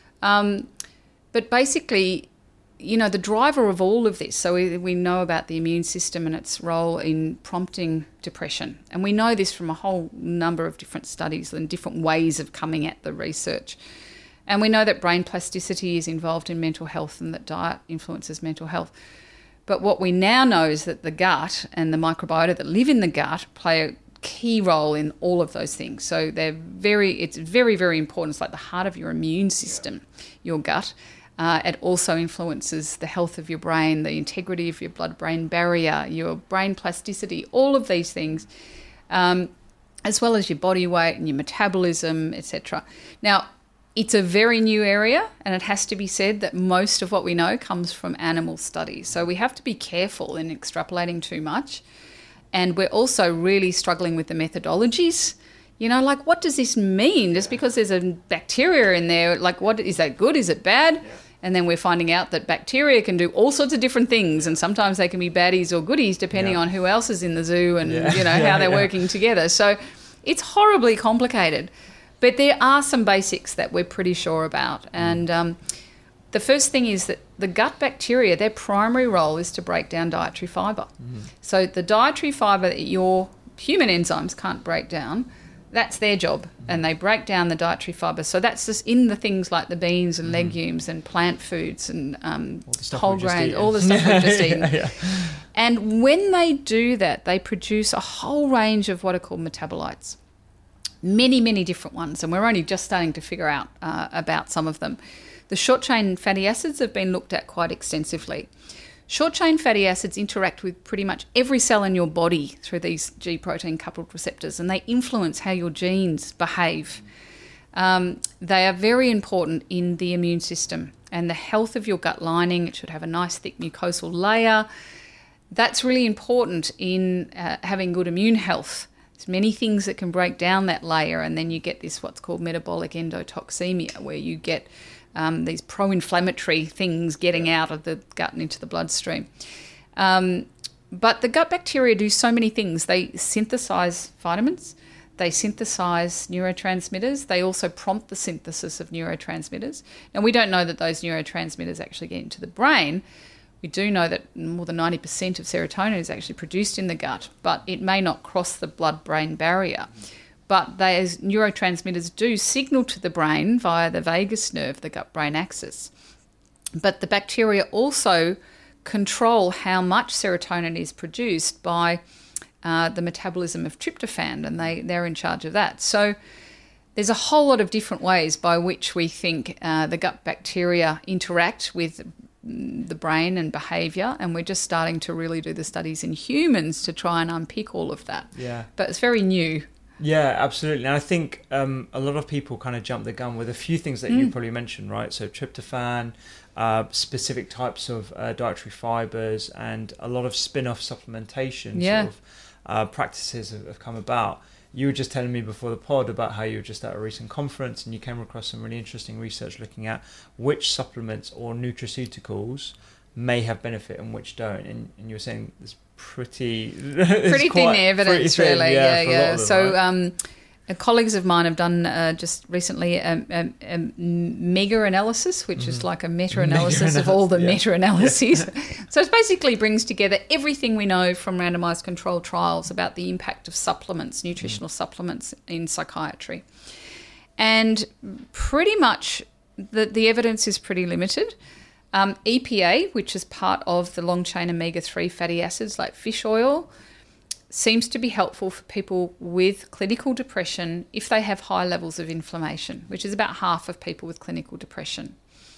Um, but basically, you know, the driver of all of this, so we, we know about the immune system and its role in prompting depression. And we know this from a whole number of different studies and different ways of coming at the research. And we know that brain plasticity is involved in mental health and that diet influences mental health. But what we now know is that the gut and the microbiota that live in the gut play a key role in all of those things. So they're very, it's very, very important. It's like the heart of your immune system, your gut. Uh, it also influences the health of your brain, the integrity of your blood-brain barrier, your brain plasticity, all of these things, um, as well as your body weight and your metabolism, et cetera. Now, it's a very new area, and it has to be said that most of what we know comes from animal studies. So we have to be careful in extrapolating too much. And we're also really struggling with the methodologies. You know, like, what does this mean? Just because there's a bacteria in there, like, what is that good? Is it bad? Yeah. And then we're finding out that bacteria can do all sorts of different things, and sometimes they can be baddies or goodies depending yeah. on who else is in the zoo and, yeah. you know, yeah, how they're yeah. working together. So it's horribly complicated. But there are some basics that we're pretty sure about. And um, the first thing is that the gut bacteria, their primary role is to break down dietary fibre. Mm. So the dietary fibre that your human enzymes can't break down, that's their job, and they break down the dietary fibre. So that's just in the things like the beans and mm. legumes and plant foods and um, whole grain, all the stuff we've just eaten. yeah, yeah. And when they do that, they produce a whole range of what are called metabolites, many, many different ones, and we're only just starting to figure out uh, about some of them. The short-chain fatty acids have been looked at quite extensively. Short-chain fatty acids interact with pretty much every cell in your body through these G-protein coupled receptors, and they influence how your genes behave. Um, they are very important in the immune system and the health of your gut lining. It should have a nice thick mucosal layer. That's really important in uh, having good immune health. There's many things that can break down that layer, and then you get this what's called metabolic endotoxemia, where you get Um, these pro-inflammatory things getting out of the gut and into the bloodstream. Um, but the gut bacteria do so many things. They synthesize vitamins, they synthesize neurotransmitters, they also prompt the synthesis of neurotransmitters. Now, we don't know that those neurotransmitters actually get into the brain. We do know that more than ninety percent of serotonin is actually produced in the gut, but it may not cross the blood-brain barrier. But those neurotransmitters do signal to the brain via the vagus nerve, the gut-brain axis. But the bacteria also control how much serotonin is produced by uh, the metabolism of tryptophan, and they, they're in charge of that. So there's a whole lot of different ways by which we think uh, the gut bacteria interact with the brain and behaviour, and we're just starting to really do the studies in humans to try and unpick all of that. Yeah. But it's very new. Yeah, absolutely. And I think um, a lot of people kind of jump the gun with a few things that mm. you probably mentioned, right? So tryptophan, uh, specific types of uh, dietary fibres, and a lot of spin-off supplementation yeah. sort of uh, practices have, have come about. You were just telling me before the pod about how you were just at a recent conference and you came across some really interesting research looking at which supplements or nutraceuticals may have benefit and which don't. And, and you were saying there's pretty pretty thin evidence, pretty thin, really. Yeah, yeah. yeah. Them, so, right? um, colleagues of mine have done uh, just recently a, a, a mega analysis, which mm. is like a meta-analysis of all the yeah. meta-analyses. Yeah. So it basically brings together everything we know from randomised controlled trials about the impact of supplements, nutritional mm. supplements in psychiatry. And pretty much the, the evidence is pretty limited. Um, E P A, which is part of the long-chain omega three fatty acids like fish oil, seems to be helpful for people with clinical depression if they have high levels of inflammation, which is about half of people with clinical depression.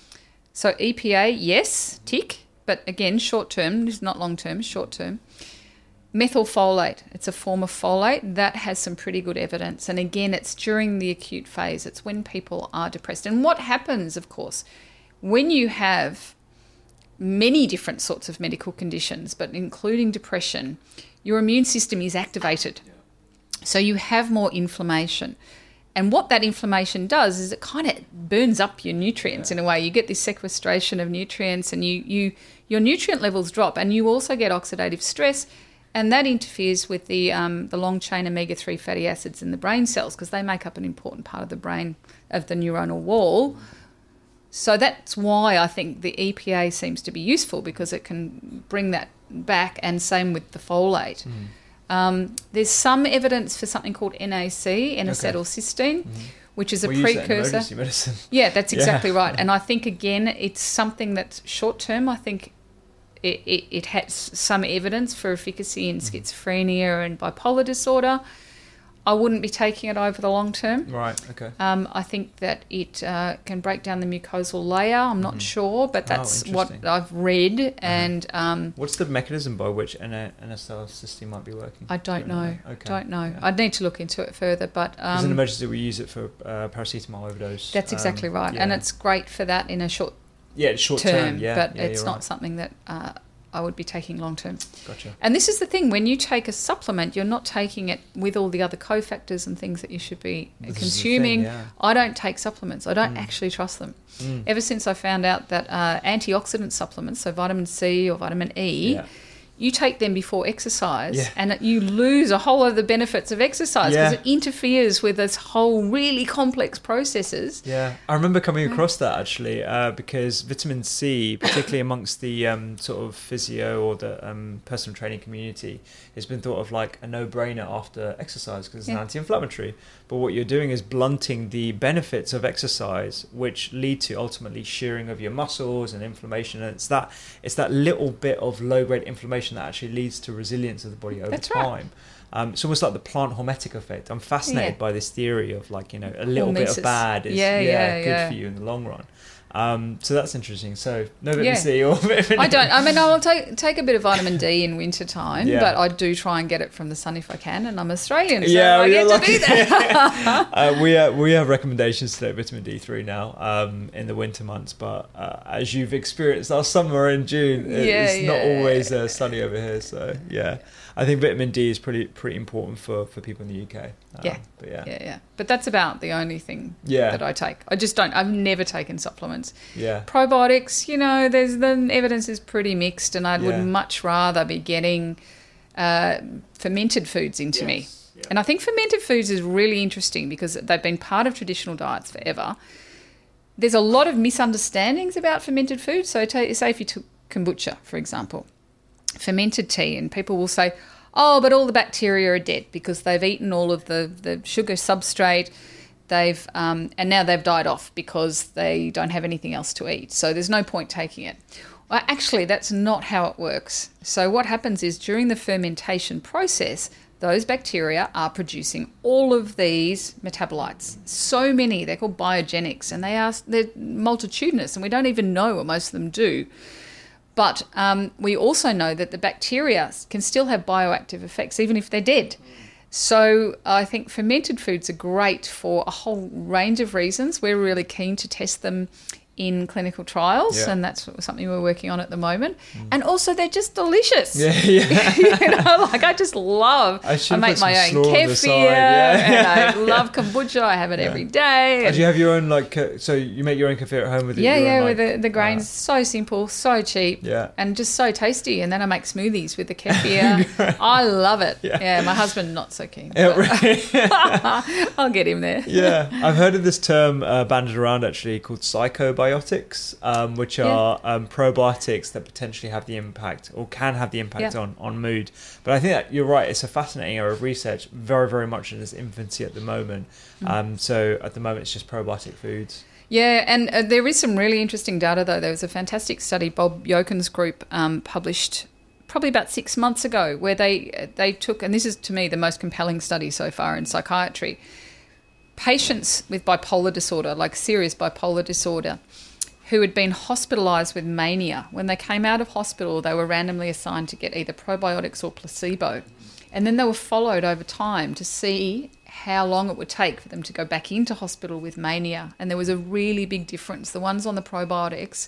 So E P A, yes, tick, but again, short-term, this is not long-term, short-term. Methylfolate, it's a form of folate that has some pretty good evidence. And again, it's during the acute phase. It's when people are depressed. And what happens, of course, when you have many different sorts of medical conditions, but including depression, your immune system is activated. So you have more inflammation. And what that inflammation does is it kind of burns up your nutrients in a way. You get this sequestration of nutrients and you, you your nutrient levels drop, and you also get oxidative stress, and that interferes with the um, the long-chain omega three fatty acids in the brain cells, because they make up an important part of the brain, of the neuronal wall. So that's why I think the E P A seems to be useful, because it can bring that back, and same with the folate. Mm. Um, there's some evidence for something called N A C, N-acetylcysteine, okay. mm-hmm. which is a we precursor. Use that in emergency medicine. Yeah, that's exactly yeah. right. And I think, again, it's something that's short-term. I think it, it, it has some evidence for efficacy in mm-hmm. schizophrenia and bipolar disorder. I wouldn't be taking it over the long term. Right, okay. Um, I think that it uh, can break down the mucosal layer. I'm not mm. sure, but that's oh, what I've read. Uh-huh. And um, what's the mechanism by which N S L-cysteine might be working? I don't know. know. Okay. Don't know. Yeah. I'd need to look into it further. But um, as an emergency, we use it for uh, paracetamol overdose. That's exactly um, right, yeah. and it's great for that in a short yeah short term. term yeah, but yeah, it's not right. something that Uh, I would be taking long term. Gotcha. And this is the thing, when you take a supplement, you're not taking it with all the other cofactors and things that you should be this consuming. Thing, yeah. I don't take supplements. I don't mm. actually trust them. Mm. Ever since I found out that uh, antioxidant supplements, so vitamin C or vitamin E, yeah. you take them before exercise yeah. and you lose a whole lot of the benefits of exercise, because yeah. it interferes with this whole really complex processes. Yeah, I remember coming across that actually uh, because vitamin C, particularly amongst the um, sort of physio or the um, personal training community, has been thought of like a no-brainer after exercise because it's yeah. an anti-inflammatory. But what you're doing is blunting the benefits of exercise, which lead to ultimately shearing of your muscles and inflammation. And it's that it's that little bit of low-grade inflammation that actually leads to resilience of the body over That's time. Right. Um, it's almost like the plant hormetic effect. I'm fascinated yeah. by this theory of like, you know, a little Hormesis. bit of bad is yeah, yeah, yeah, good yeah. for you in the long run. Um, so that's interesting. So no vitamin yeah. C or vitamin I don't. I mean, I'll take take a bit of vitamin D in winter time, yeah. but I do try and get it from the sun if I can. And I'm Australian, so yeah, I get lucky. to do that. uh, we uh, we have recommendations to take vitamin D three now um, in the winter months, but uh, as you've experienced our summer in June, it, yeah, it's yeah. not always uh, sunny over here. So yeah, I think vitamin D is pretty pretty important for, for people in the U K. Um, yeah. but yeah, yeah, yeah. But that's about the only thing yeah. that I take. I just don't. I've never taken supplements. Yeah. Probiotics, you know, there's the evidence is pretty mixed, and I Yeah. would much rather be getting uh, fermented foods into yes. me. Yeah. And I think fermented foods is really interesting because they've been part of traditional diets forever. There's a lot of misunderstandings about fermented foods. So take, say if you took kombucha, for example, fermented tea, and people will say, oh, but all the bacteria are dead because they've eaten all of the, the sugar substrate, they've um, and now they've died off because they don't have anything else to eat. So there's no point taking it. Well, actually, that's not how it works. So what happens is during the fermentation process, those bacteria are producing all of these metabolites. So many, they're called biogenics, and they are they're multitudinous, and we don't even know what most of them do. But um, we also know that the bacteria can still have bioactive effects, even if they're dead. So I think fermented foods are great for a whole range of reasons. We're really keen to test them in clinical trials, yeah. and that's something we're working on at the moment. Mm. And also, they're just delicious. Yeah, yeah. you know, like I just love. I, I make my own kefir, yeah. and I love kombucha. I have it yeah. every day. Oh, do you have your own like? Uh, so you make your own kefir at home with yeah, your yeah, own, with like, the the grains. uh, So simple, so cheap, yeah, and just so tasty. And then I make smoothies with the kefir. I love it. Yeah. yeah, my husband not so keen. Yeah, right. I'll get him there. Yeah, I've heard of this term uh, banded around actually called psychobiotics, um, which are yeah. um, probiotics that potentially have the impact or can have the impact yeah. on, on mood. But I think that you're right, it's a fascinating area of research, very, very much in its infancy at the moment. Mm. Um, so at the moment it's just probiotic foods. Yeah, and uh, there is some really interesting data though. There was a fantastic study Bob Yokin's group um, published probably about six months ago where they they took, and this is to me the most compelling study so far in psychiatry, patients with bipolar disorder, like serious bipolar disorder, who had been hospitalised with mania. When they came out of hospital, they were randomly assigned to get either probiotics or placebo. And then they were followed over time to see how long it would take for them to go back into hospital with mania. And there was a really big difference. The ones on the probiotics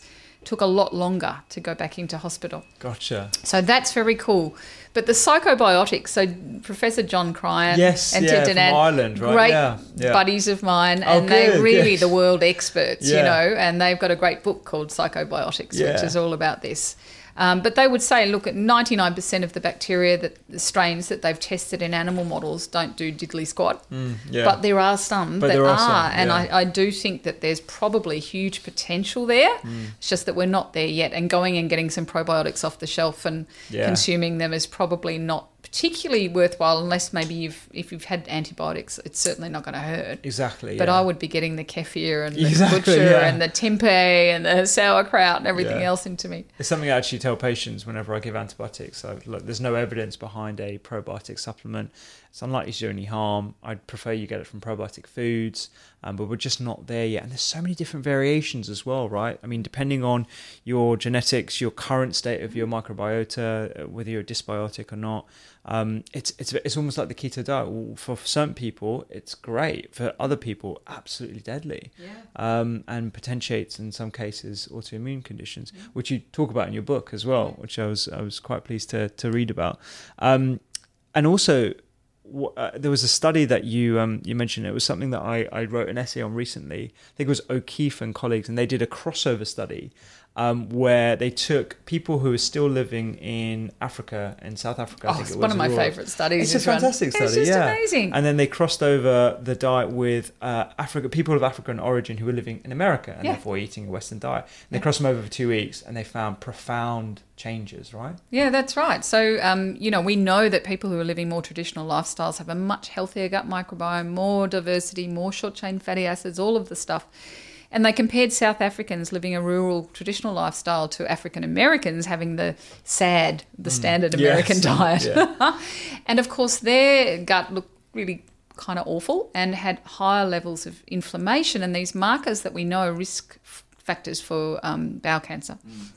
took a lot longer to go back into hospital. Gotcha. So that's very cool. But the psychobiotics, so Professor John Cryan yes, and yeah, Ted from Denad, Ireland, right? great yeah, yeah. buddies of mine, Oh, and they're good, really good. the world experts, Yeah. you know, and they've got a great book called Psychobiotics, Yeah. which is all about this. Um, but they would say, look, at ninety-nine percent of the bacteria, that the strains that they've tested in animal models don't do diddly squat. Mm, yeah. But there are some But that there are, are some, and yeah. I, I do think that there's probably huge potential there. Mm. It's just that we're not there yet, and going and getting some probiotics off the shelf and Yeah. consuming them is probably not particularly worthwhile, unless maybe you've if you've had antibiotics, it's certainly not going to hurt. Exactly. But yeah. I would be getting the kefir and the Exactly, butcher yeah. and the tempeh and the sauerkraut and everything Yeah. else into me. It's something I actually tell patients whenever I give antibiotics. So, look, there's no evidence behind a probiotic supplement. It's unlikely to do any harm. I'd prefer you get it from probiotic foods, um, but we're just not there yet. And there's so many different variations as well, right? I mean, depending on your genetics, your current state of your microbiota, whether you're dysbiotic or not, um, it's it's it's almost like the keto diet. For certain people, it's great. For other people, absolutely deadly. Yeah. Um, and potentiates in some cases autoimmune conditions, mm-hmm. which you talk about in your book as well, which I was I was quite pleased to to read about. Um, and also, uh, there was a study that you um, you mentioned. It was something that I, I wrote an essay on recently. I think it was O'Keefe and colleagues, and they did a crossover study um, where they took people who were still living in Africa, in South Africa. I Oh, think it's it was one of my rural. favourite studies. It's a fantastic run. study. It's just yeah. amazing. And then they crossed over the diet with uh, Africa, people of African origin who were living in America and Yeah. therefore eating a Western diet. And they Yeah. crossed them over for two weeks, and they found profound changes. Right? Yeah, that's right. So, um, you know, we know that people who are living more traditional lifestyles have a much healthier gut microbiome, more diversity, more short-chain fatty acids, all of the stuff. And they compared South Africans living a rural traditional lifestyle to African Americans having the SAD, the standard Yes. American diet. Yeah. And of course, their gut looked really kind of awful and had higher levels of inflammation and these markers that we know are risk f- factors for um, bowel cancer. Mm.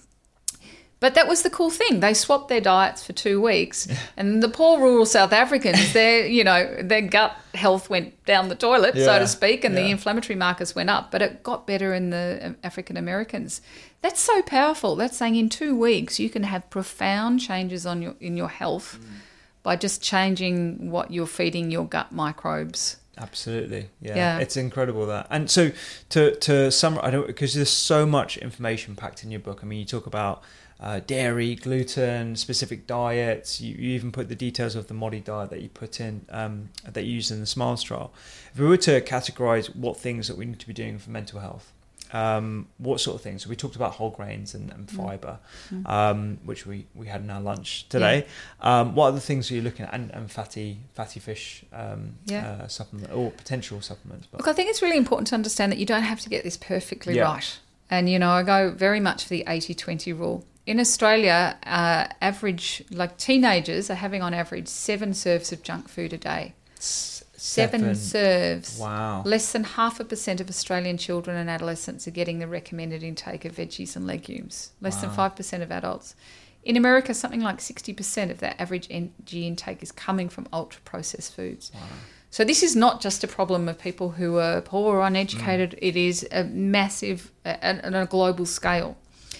But that was the cool thing. They swapped their diets for two weeks, and the poor rural South Africans, their you know their gut health went down the toilet, so Yeah, to speak, and yeah. the inflammatory markers went up. But it got better in the African Americans. That's so powerful. That's saying in two weeks you can have profound changes on your in your health mm. by just changing what you're feeding your gut microbes. Absolutely, yeah. Yeah. It's incredible that. And so to to summarize, I don't because there's so much information packed in your book. I mean, you talk about uh, dairy, gluten, specific diets. You, you even put the details of the Modi diet that you put in, um, that you used in the SMILES trial. If we were to categorize what things that we need to be doing for mental health, um, what sort of things? So we talked about whole grains and, and fiber, Mm. um, which we, we had in our lunch today. Yeah. Um, what other things are you looking at? And, and fatty fatty fish um, Yeah. uh, supplement or potential supplements. But. Look, I think it's really important to understand that you don't have to get this perfectly Yeah. right. And, you know, I go very much for the eighty twenty rule. In Australia, uh, average, like teenagers are having on average seven serves of junk food a day. S- Seven, serves. Wow. Less than half a percent of Australian children and adolescents are getting the recommended intake of veggies and legumes. Less Wow. than five percent of adults. In America, something like sixty percent of that average energy intake is coming from ultra-processed foods. Wow. So this is not just a problem of people who are poor or uneducated. Mm. It is a massive, uh, on a global scale.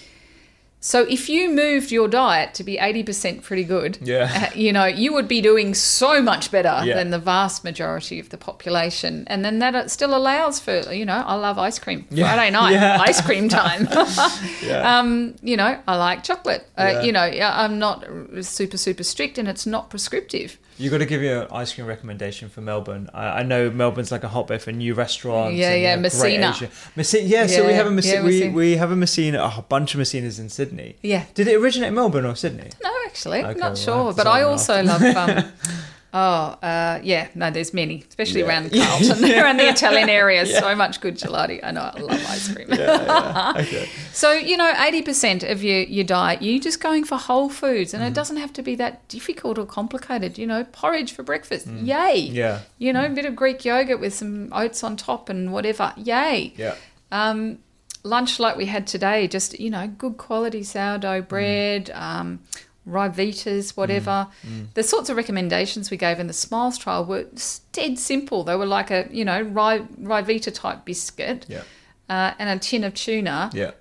So if you moved your diet to be eighty percent pretty good, Yeah. uh, you know, you would be doing so much better Yeah. than the vast majority of the population. And then that still allows for, you know, I love ice cream. Yeah. Friday night, Yeah. ice cream time. Yeah. um, you know, I like chocolate. Uh, Yeah. You know, I'm not super, super strict and it's not prescriptive. You've got to give you an ice cream recommendation for Melbourne. I, I know Melbourne's like a hotbed for new restaurants. Yeah, and yeah, they have great Messina. Asian- Messina. Yeah, so we Yeah, have a Messina. yeah, we, Messina. we have a Messina, a bunch of Messinas in Sydney. Yeah. Did it originate in Melbourne or Sydney? No, actually, Okay, not well, sure. I have to But sign I off. also love, um, oh, uh, yeah, no, there's many, especially Yeah. around Carlton, around the Italian area. Yeah. So much good gelati. I know, I love ice cream. Yeah, yeah. Okay. So, you know, eighty percent of your, your diet, you're just going for whole foods. And Mm-hmm. it doesn't have to be that difficult or complicated. You know, porridge for breakfast, yay. Yeah. You know, a bit of Greek yogurt with some oats on top and whatever, yay. Yeah. Um, lunch like we had today, just, you know, good quality sourdough bread, Mm. um, Ryvitas, whatever. Mm. The sorts of recommendations we gave in the SMILES trial were dead simple. They were like a, you know, Ry, Ryvita type biscuit Yeah. uh, and a tin of tuna. Yeah.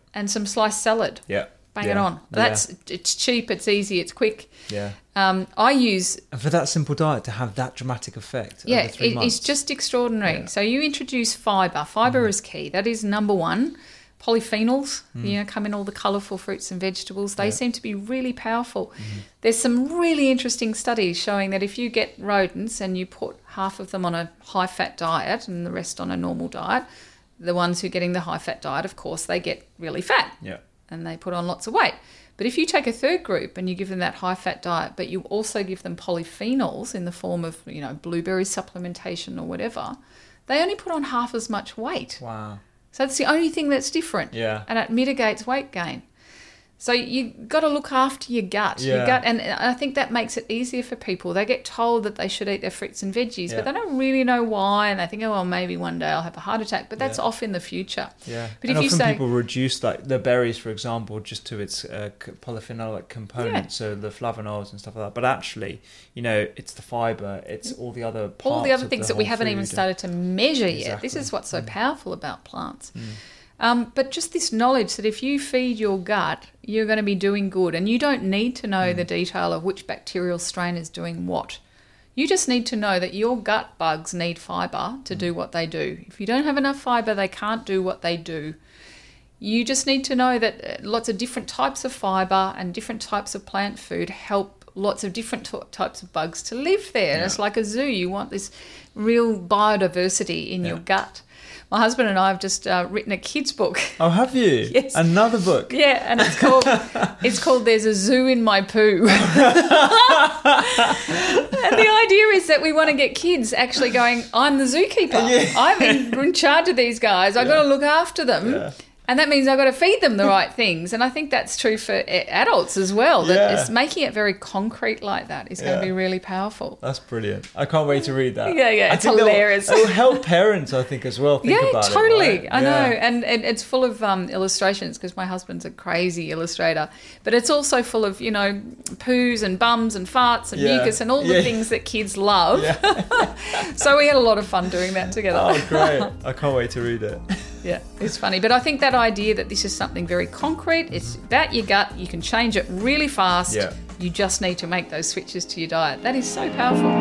and some sliced salad. Yeah. Bang yeah. it on. That's yeah. It's cheap, it's easy, it's quick. Yeah. Um, I use... And for that simple diet to have that dramatic effect yeah, over three it, months. it's just extraordinary. Yeah. So you introduce fibre. Fibre mm. is key. That is number one. Polyphenols, mm. you know, come in all the colourful fruits and vegetables. They yeah. seem to be really powerful. Mm. There's some really interesting studies showing that if you get rodents and you put half of them on a high-fat diet and the rest on a normal diet, the ones who are getting the high-fat diet, of course, they get really fat. Yeah. And they put on lots of weight. But if you take a third group and you give them that high-fat diet, but you also give them polyphenols in the form of, you know, blueberry supplementation or whatever, they only put on half as much weight. Wow. So that's the only thing that's different. Yeah. And it mitigates weight gain. So you got to look after your gut. Yeah. Your gut, and I think that makes it easier for people. They get told that they should eat their fruits and veggies, yeah. but they don't really know why, and they think, oh, well, maybe one day I'll have a heart attack. But that's yeah. off in the future. Yeah. But and if often you say people reduce like the berries, for example, just to its uh, polyphenolic components, yeah. so the flavonoids and stuff like that. But actually, you know, it's the fibre, it's all the other parts all the other of things the that we whole haven't food. even started to measure Exactly. yet. This is what's so mm. powerful about plants. Mm. Um, but just this knowledge that if you feed your gut, you're going to be doing good. And you don't need to know mm. the detail of which bacterial strain is doing what. You just need to know that your gut bugs need fibre to mm. do what they do. If you don't have enough fibre, they can't do what they do. You just need to know that lots of different types of fibre and different types of plant food help lots of different t- types of bugs to live there. Yeah. And it's like a zoo. You want this real biodiversity in yeah. your gut. My husband and I have just uh, written a kids' book. Oh, have you? Yes. Another book? Yeah, and it's called it's called There's a Zoo in My Poo. And the idea is that we want to get kids actually going, I'm the zookeeper. Yeah. I'm in, in charge of these guys. I've yeah. got to look after them. Yeah. And that means I've got to feed them the right things. And I think that's true for adults as well. That yeah. it's making it very concrete like that is yeah. going to be really powerful. That's brilliant. I can't wait to read that. Yeah, yeah, I it's hilarious. It will help parents, I think, as well. Think yeah, about totally. It, right? I yeah. know. And, and it's full of um, illustrations because my husband's a crazy illustrator. But it's also full of, you know, poos and bums and farts and yeah. mucus and all the yeah. things that kids love. Yeah. So we had a lot of fun doing that together. Oh, great. I can't wait to read it. Yeah, it's funny. But I think that idea that this is something very concrete, it's about your gut, you can change it really fast. Yeah. You just need to make those switches to your diet. That is so powerful.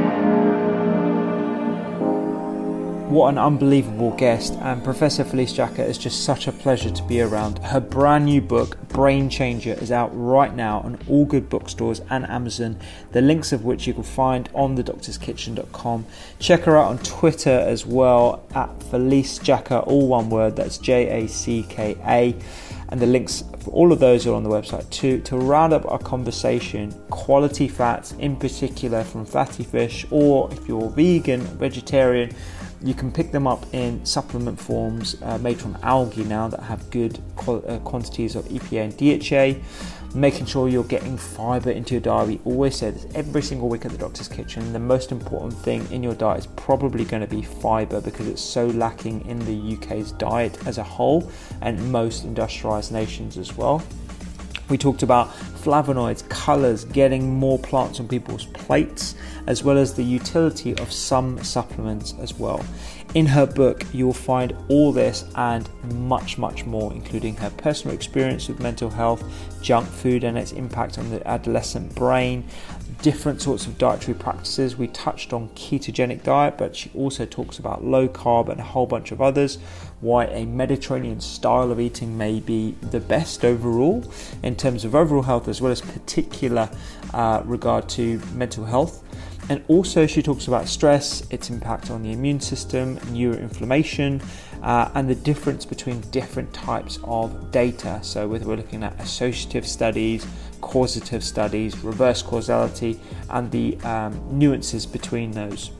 What an unbelievable guest, and Professor Felice Jacka is just such a pleasure to be around. Her brand new book, Brain Changer, is out right now on all good bookstores and Amazon, the links of which you can find on the doctors kitchen dot com. Check her out on Twitter as well, at Felice Jacka, all one word, that's J A C K A. And the links for all of those are on the website too. To round up our conversation, quality fats, in particular from fatty fish, or if you're vegan, vegetarian, you can pick them up in supplement forms uh, made from algae now that have good qual- uh, quantities of E P A and D H A. Making sure you're getting fibre into your diet. We always say this every single week at the Doctor's Kitchen. The most important thing in your diet is probably going to be fibre because it's so lacking in the U K's diet as a whole and most industrialised nations as well. We talked about flavonoids, colours, getting more plants on people's plates, as well as the utility of some supplements as well. In her book, you'll find all this and much, much more, including her personal experience with mental health, junk food and its impact on the adolescent brain, different sorts of dietary practices. We touched on ketogenic diet, but she also talks about low carb and a whole bunch of others, why a Mediterranean style of eating may be the best overall in terms of overall health, as well as particular uh, regard to mental health. And also she talks about stress, its impact on the immune system, neuroinflammation, uh, and the difference between different types of data. So whether we're looking at associative studies, causative studies, reverse causality, and the um, nuances between those.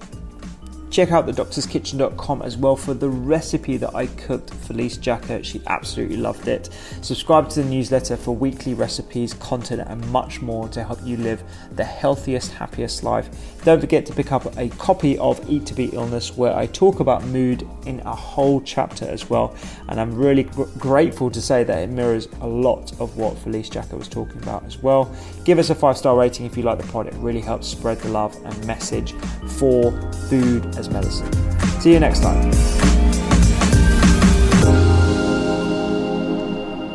Check out the doctors kitchen dot com as well for the recipe that I cooked for Felice Jacka. She absolutely loved it. Subscribe to the newsletter for weekly recipes, content and much more to help you live the healthiest, happiest life. Don't forget to pick up a copy of Eat to Beat Illness, where I talk about mood in a whole chapter as well. And I'm really gr- grateful to say that it mirrors a lot of what Felice Jacka was talking about as well. Give us a five-star rating if you like the pod. It really helps spread the love and message for food as medicine. See you next time.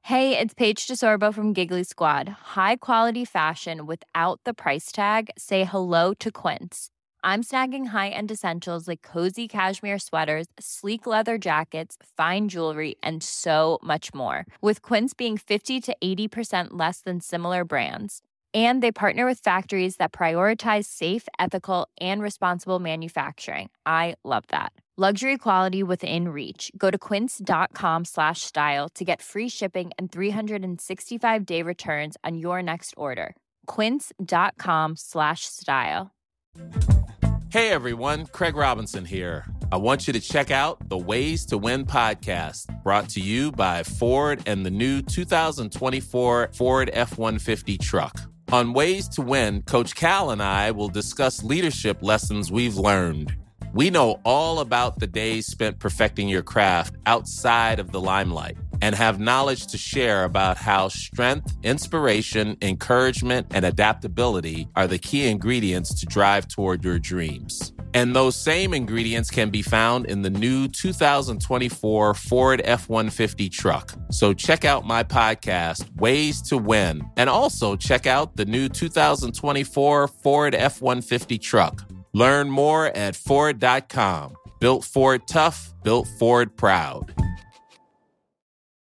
Hey, it's Paige DeSorbo from Giggly Squad. High quality fashion without the price tag. Say hello to Quince. I'm snagging high-end essentials like cozy cashmere sweaters, sleek leather jackets, fine jewelry, and so much more. With Quince being fifty to eighty percent less than similar brands. And they partner with factories that prioritize safe, ethical, and responsible manufacturing. I love that. Luxury quality within reach. Go to quince.com slash style to get free shipping and three sixty-five day returns on your next order. Quince.com slash style. Hey everyone, Craig Robinson here. I want you to check out the Ways to Win podcast, brought to you by Ford and the new two thousand twenty-four Ford F one fifty truck. On Ways to Win, Coach Cal and I will discuss leadership lessons we've learned. We know all about the days spent perfecting your craft outside of the limelight and have knowledge to share about how strength, inspiration, encouragement, and adaptability are the key ingredients to drive toward your dreams. And those same ingredients can be found in the new two thousand twenty-four Ford F one fifty truck. So check out my podcast, Ways to Win, and also check out the new two thousand twenty-four Ford F one fifty truck. Learn more at Ford dot com. Built Ford tough, built Ford proud.